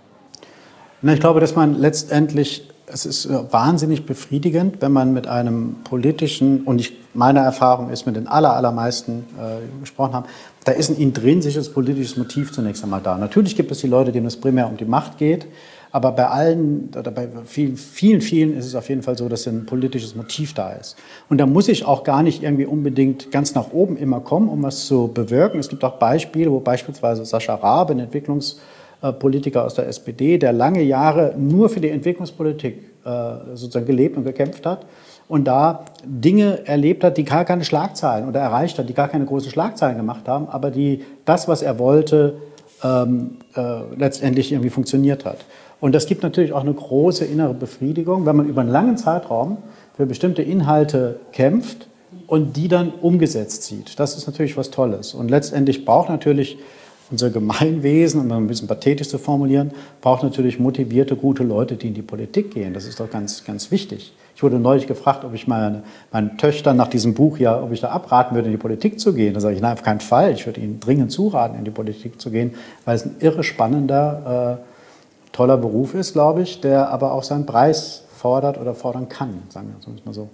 Na, ich glaube, dass man letztendlich, es ist wahnsinnig befriedigend, wenn man mit einem politischen, und ich, meine Erfahrung ist, mit den aller, allermeisten äh, gesprochen haben, da ist ein intrinsisches politisches Motiv zunächst einmal da. Natürlich gibt es die Leute, denen es primär um die Macht geht, aber bei allen, oder bei vielen, vielen, vielen ist es auf jeden Fall so, dass ein politisches Motiv da ist. Und da muss ich auch gar nicht irgendwie unbedingt ganz nach oben immer kommen, um was zu bewirken. Es gibt auch Beispiele, wo beispielsweise Sascha Rabe, ein Entwicklungspolitiker aus der S P D, der lange Jahre nur für die Entwicklungspolitik äh, sozusagen gelebt und gekämpft hat und da Dinge erlebt hat, die gar keine Schlagzeilen oder erreicht hat, die gar keine großen Schlagzeilen gemacht haben, aber die das, was er wollte, ähm, äh, letztendlich irgendwie funktioniert hat. Und das gibt natürlich auch eine große innere Befriedigung, wenn man über einen langen Zeitraum für bestimmte Inhalte kämpft und die dann umgesetzt sieht. Das ist natürlich was Tolles. Und letztendlich braucht natürlich unser Gemeinwesen, um ein bisschen pathetisch zu formulieren, braucht natürlich motivierte, gute Leute, die in die Politik gehen. Das ist doch ganz, ganz wichtig. Ich wurde neulich gefragt, ob ich meine, meinen Töchtern nach diesem Buch ja, ob ich da abraten würde, in die Politik zu gehen. Da sage ich, nein, auf keinen Fall. Ich würde ihnen dringend zuraten, in die Politik zu gehen, weil es ein irre spannender, äh, toller Beruf ist, glaube ich, der aber auch seinen Preis fordert oder fordern kann, sagen wir es mal so.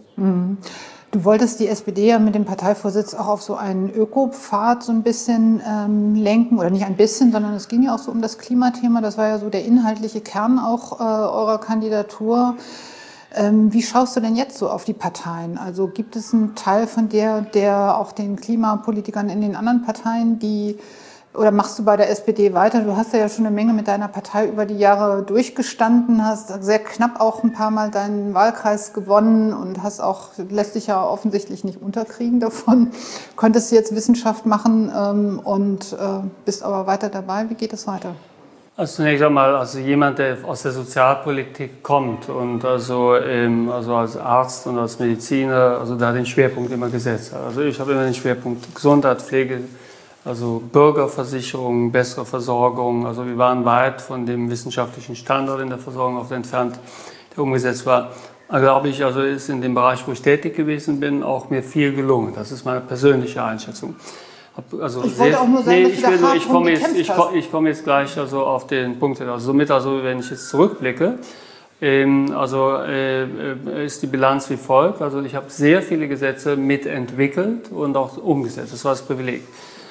Du wolltest die S P D ja mit dem Parteivorsitz auch auf so einen Ökopfad so ein bisschen ähm, lenken, oder nicht ein bisschen, sondern es ging ja auch so um das Klimathema. Das war ja so der inhaltliche Kern auch äh, eurer Kandidatur. Ähm, wie schaust du denn jetzt so auf die Parteien? Also gibt es einen Teil von der, der auch den Klimapolitikern in den anderen Parteien, die oder machst du bei der S P D weiter? Du hast ja schon eine Menge mit deiner Partei über die Jahre durchgestanden, hast sehr knapp auch ein paar Mal deinen Wahlkreis gewonnen und hast auch, lässt dich ja offensichtlich nicht unterkriegen davon. Konntest du jetzt Wissenschaft machen ähm, und äh, bist aber weiter dabei. Wie geht es weiter? Also zunächst einmal, also jemand, der aus der Sozialpolitik kommt und also, ähm, also als Arzt und als Mediziner, also da den Schwerpunkt immer gesetzt hat. Also ich habe immer den Schwerpunkt Gesundheit, Pflege, also Bürgerversicherung, bessere Versorgung. Also wir waren weit von dem wissenschaftlichen Standard in der Versorgung oft entfernt, der umgesetzt war. glaube ich, also ist in dem Bereich, wo ich tätig gewesen bin, auch mir viel gelungen. Das ist meine persönliche Einschätzung. Also ich wollte sehr, auch nur sagen, nee, dass du da ich komme jetzt, ich, ich komme jetzt gleich also auf den Punkt. Also somit, also wenn ich jetzt zurückblicke, ähm, also äh, ist die Bilanz wie folgt. Also ich habe sehr viele Gesetze mitentwickelt und auch umgesetzt. Das war das Privileg.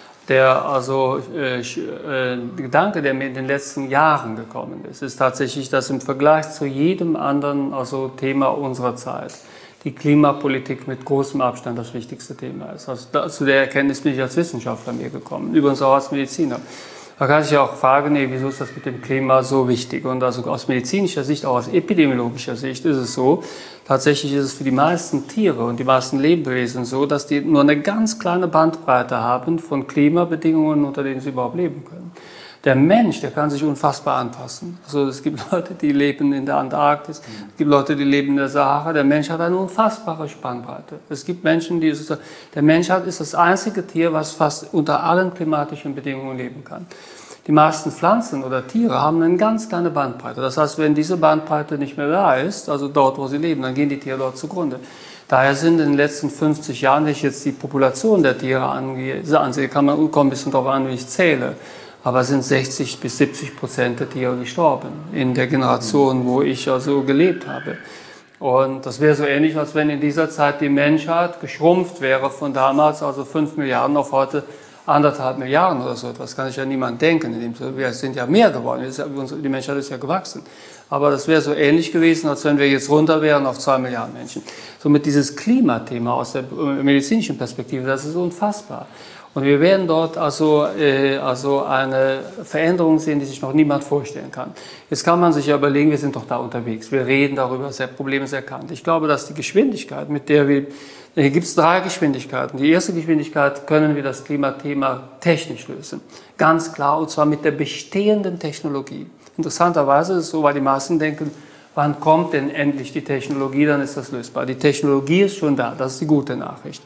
Der also äh, äh, Gedanke, der mir in den letzten Jahren gekommen ist, ist tatsächlich, dass im Vergleich zu jedem anderen also Thema unserer Zeit die Klimapolitik mit großem Abstand das wichtigste Thema ist. Also da, zu der Erkenntnis bin ich als Wissenschaftler mir gekommen, übrigens auch als Mediziner. Da kann ich ja auch fragen, nee, wieso ist das mit dem Klima so wichtig? Und also aus medizinischer Sicht, auch aus epidemiologischer Sicht ist es so, tatsächlich ist es für die meisten Tiere und die meisten Lebewesen so, dass die nur eine ganz kleine Bandbreite haben von Klimabedingungen, unter denen sie überhaupt leben können. Der Mensch, der kann sich unfassbar anpassen. Also es gibt Leute, die leben in der Antarktis, es gibt Leute, die leben in der Sahara. Der Mensch hat eine unfassbare Spannbreite. Es gibt Menschen, die sozusagen, der Mensch hat, ist das einzige Tier, was fast unter allen klimatischen Bedingungen leben kann. Die meisten Pflanzen oder Tiere haben eine ganz kleine Bandbreite. Das heißt, wenn diese Bandbreite nicht mehr da ist, also dort, wo sie leben, dann gehen die Tiere dort zugrunde. Daher sind in den letzten fünfzig Jahren, wenn ich jetzt die Population der Tiere angehe, ansehe, kann man kommen ein bisschen darauf an, wie ich zähle. Aber sind sechzig bis siebzig Prozent der Tiere gestorben in der Generation, wo ich also gelebt habe. Und das wäre so ähnlich, als wenn in dieser Zeit die Menschheit geschrumpft wäre von damals, also fünf Milliarden auf heute anderthalb Milliarden oder so. Das kann sich ja niemand denken. Wir sind ja mehr geworden, die Menschheit ist ja gewachsen. Aber das wäre so ähnlich gewesen, als wenn wir jetzt runter wären auf zwei Milliarden Menschen. Somit dieses Klimathema aus der medizinischen Perspektive, das ist unfassbar. Und wir werden dort also, äh, also eine Veränderung sehen, die sich noch niemand vorstellen kann. Jetzt kann man sich ja überlegen, wir sind doch da unterwegs. Wir reden darüber, das Problem ist erkannt. Ich glaube, dass die Geschwindigkeit, mit der wir, hier gibt es drei Geschwindigkeiten. Die erste Geschwindigkeit, können wir das Klimathema technisch lösen. Ganz klar, und zwar mit der bestehenden Technologie. Interessanterweise ist es so, weil die meisten denken, wann kommt denn endlich die Technologie, dann ist das lösbar. Die Technologie ist schon da, das ist die gute Nachricht.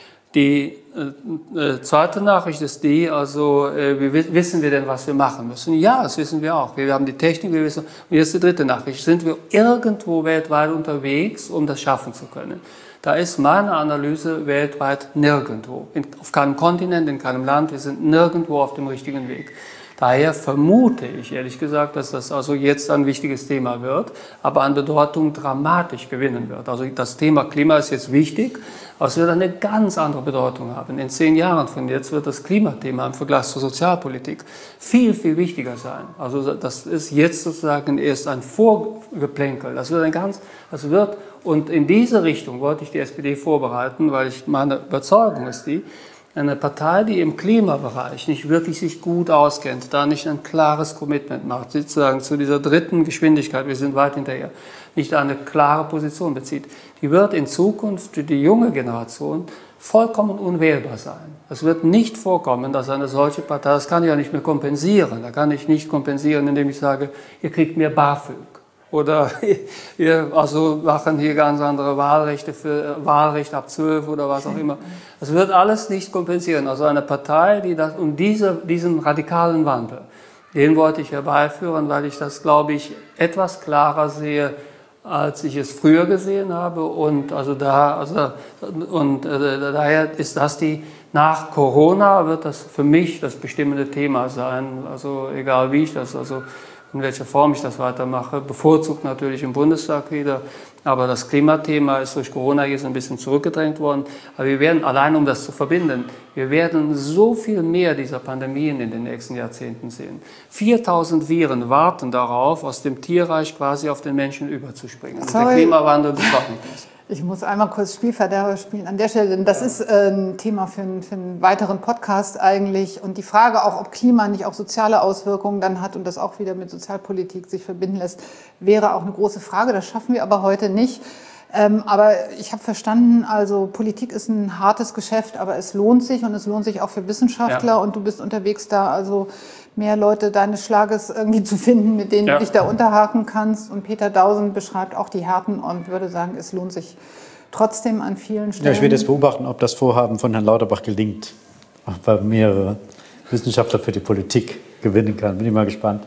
Die äh, äh, zweite Nachricht ist die, also äh, wir, wissen wir denn, was wir machen müssen? Ja, das wissen wir auch. Wir haben die Technik, wir wissen. Und jetzt die dritte Nachricht, sind wir irgendwo weltweit unterwegs, um das schaffen zu können? Da ist meine Analyse weltweit nirgendwo. In, auf keinem Kontinent, in keinem Land, wir sind nirgendwo auf dem richtigen Weg. Daher vermute ich, ehrlich gesagt, dass das also jetzt ein wichtiges Thema wird, aber an Bedeutung dramatisch gewinnen wird. Also das Thema Klima ist jetzt wichtig, aber es wird eine ganz andere Bedeutung haben. In zehn Jahren von jetzt wird das Klimathema im Vergleich zur Sozialpolitik viel, viel wichtiger sein. Also das ist jetzt sozusagen erst ein Vorgeplänkel. Das wird ein ganz, das wird, und in diese Richtung wollte ich die S P D vorbereiten, weil ich, meine Überzeugung ist die, eine Partei, die im Klimabereich nicht wirklich sich gut auskennt, da nicht ein klares Commitment macht, sozusagen zu dieser dritten Geschwindigkeit, wir sind weit hinterher, nicht eine klare Position bezieht, die wird in Zukunft für die junge Generation vollkommen unwählbar sein. Es wird nicht vorkommen, dass eine solche Partei, das kann ich ja nicht mehr kompensieren, da kann ich nicht kompensieren, indem ich sage, ihr kriegt mehr BAföG. Oder wir also machen hier ganz andere Wahlrechte für Wahlrecht ab zwölf oder was auch immer. Das wird alles nicht kompensieren. Also eine Partei, die das, und diese, diesen radikalen Wandel, den wollte ich herbeiführen, weil ich das, glaube ich, etwas klarer sehe, als ich es früher gesehen habe. Und also da, also, und äh, daher ist das die, nach Corona wird das für mich das bestimmende Thema sein. Also egal wie ich das, also in welcher Form ich das weitermache, bevorzugt natürlich im Bundestag wieder, aber das Klimathema ist durch Corona jetzt ein bisschen zurückgedrängt worden. Aber wir werden, allein um das zu verbinden, wir werden so viel mehr dieser Pandemien in den nächsten Jahrzehnten sehen. viertausend Viren warten darauf, aus dem Tierreich quasi auf den Menschen überzuspringen. Und der Klimawandel beschleunigt das. Ich muss einmal kurz Spielverderber spielen an der Stelle, denn das ja. ist äh, ein Thema für, für einen weiteren Podcast eigentlich. Und die Frage auch, ob Klima nicht auch soziale Auswirkungen dann hat und das auch wieder mit Sozialpolitik sich verbinden lässt, wäre auch eine große Frage. Das schaffen wir aber heute nicht. Ähm, aber ich habe verstanden, also Politik ist ein hartes Geschäft, aber es lohnt sich und es lohnt sich auch für Wissenschaftler. Ja. Und du bist unterwegs da, also mehr Leute deines Schlages irgendwie zu finden, mit denen ja. du dich da unterhaken kannst. Und Peter Dausen beschreibt auch die Härten und würde sagen, es lohnt sich trotzdem an vielen Stellen. Ja, ich werde jetzt beobachten, ob das Vorhaben von Herrn Lauterbach gelingt, ob er mehrere Wissenschaftler für die Politik gewinnen kann. Bin ich mal gespannt.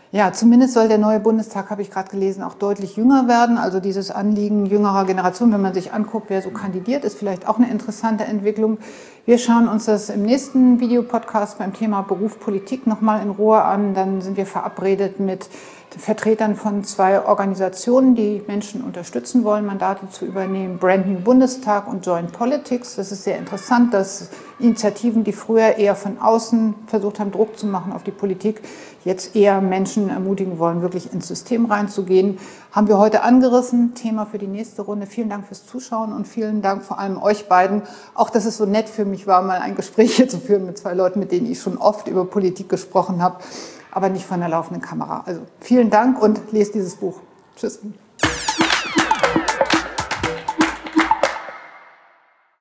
Ja, zumindest soll der neue Bundestag, habe ich gerade gelesen, auch deutlich jünger werden. Also dieses Anliegen jüngerer Generation, wenn man sich anguckt, wer so kandidiert, ist vielleicht auch eine interessante Entwicklung. Wir schauen uns das im nächsten Videopodcast beim Thema Beruf, Politik nochmal in Ruhe an. Dann sind wir verabredet mit Vertretern von zwei Organisationen, die Menschen unterstützen wollen, Mandate zu übernehmen, Brand New Bundestag und Join Politics. Das ist sehr interessant, dass Initiativen, die früher eher von außen versucht haben, Druck zu machen auf die Politik, jetzt eher Menschen ermutigen wollen, wirklich ins System reinzugehen. Haben wir heute angerissen, Thema für die nächste Runde. Vielen Dank fürs Zuschauen und vielen Dank vor allem euch beiden. Auch, dass es so nett für mich war, mal ein Gespräch hier zu führen mit zwei Leuten, mit denen ich schon oft über Politik gesprochen habe, aber nicht von der laufenden Kamera. Also vielen Dank und lest dieses Buch. Tschüss.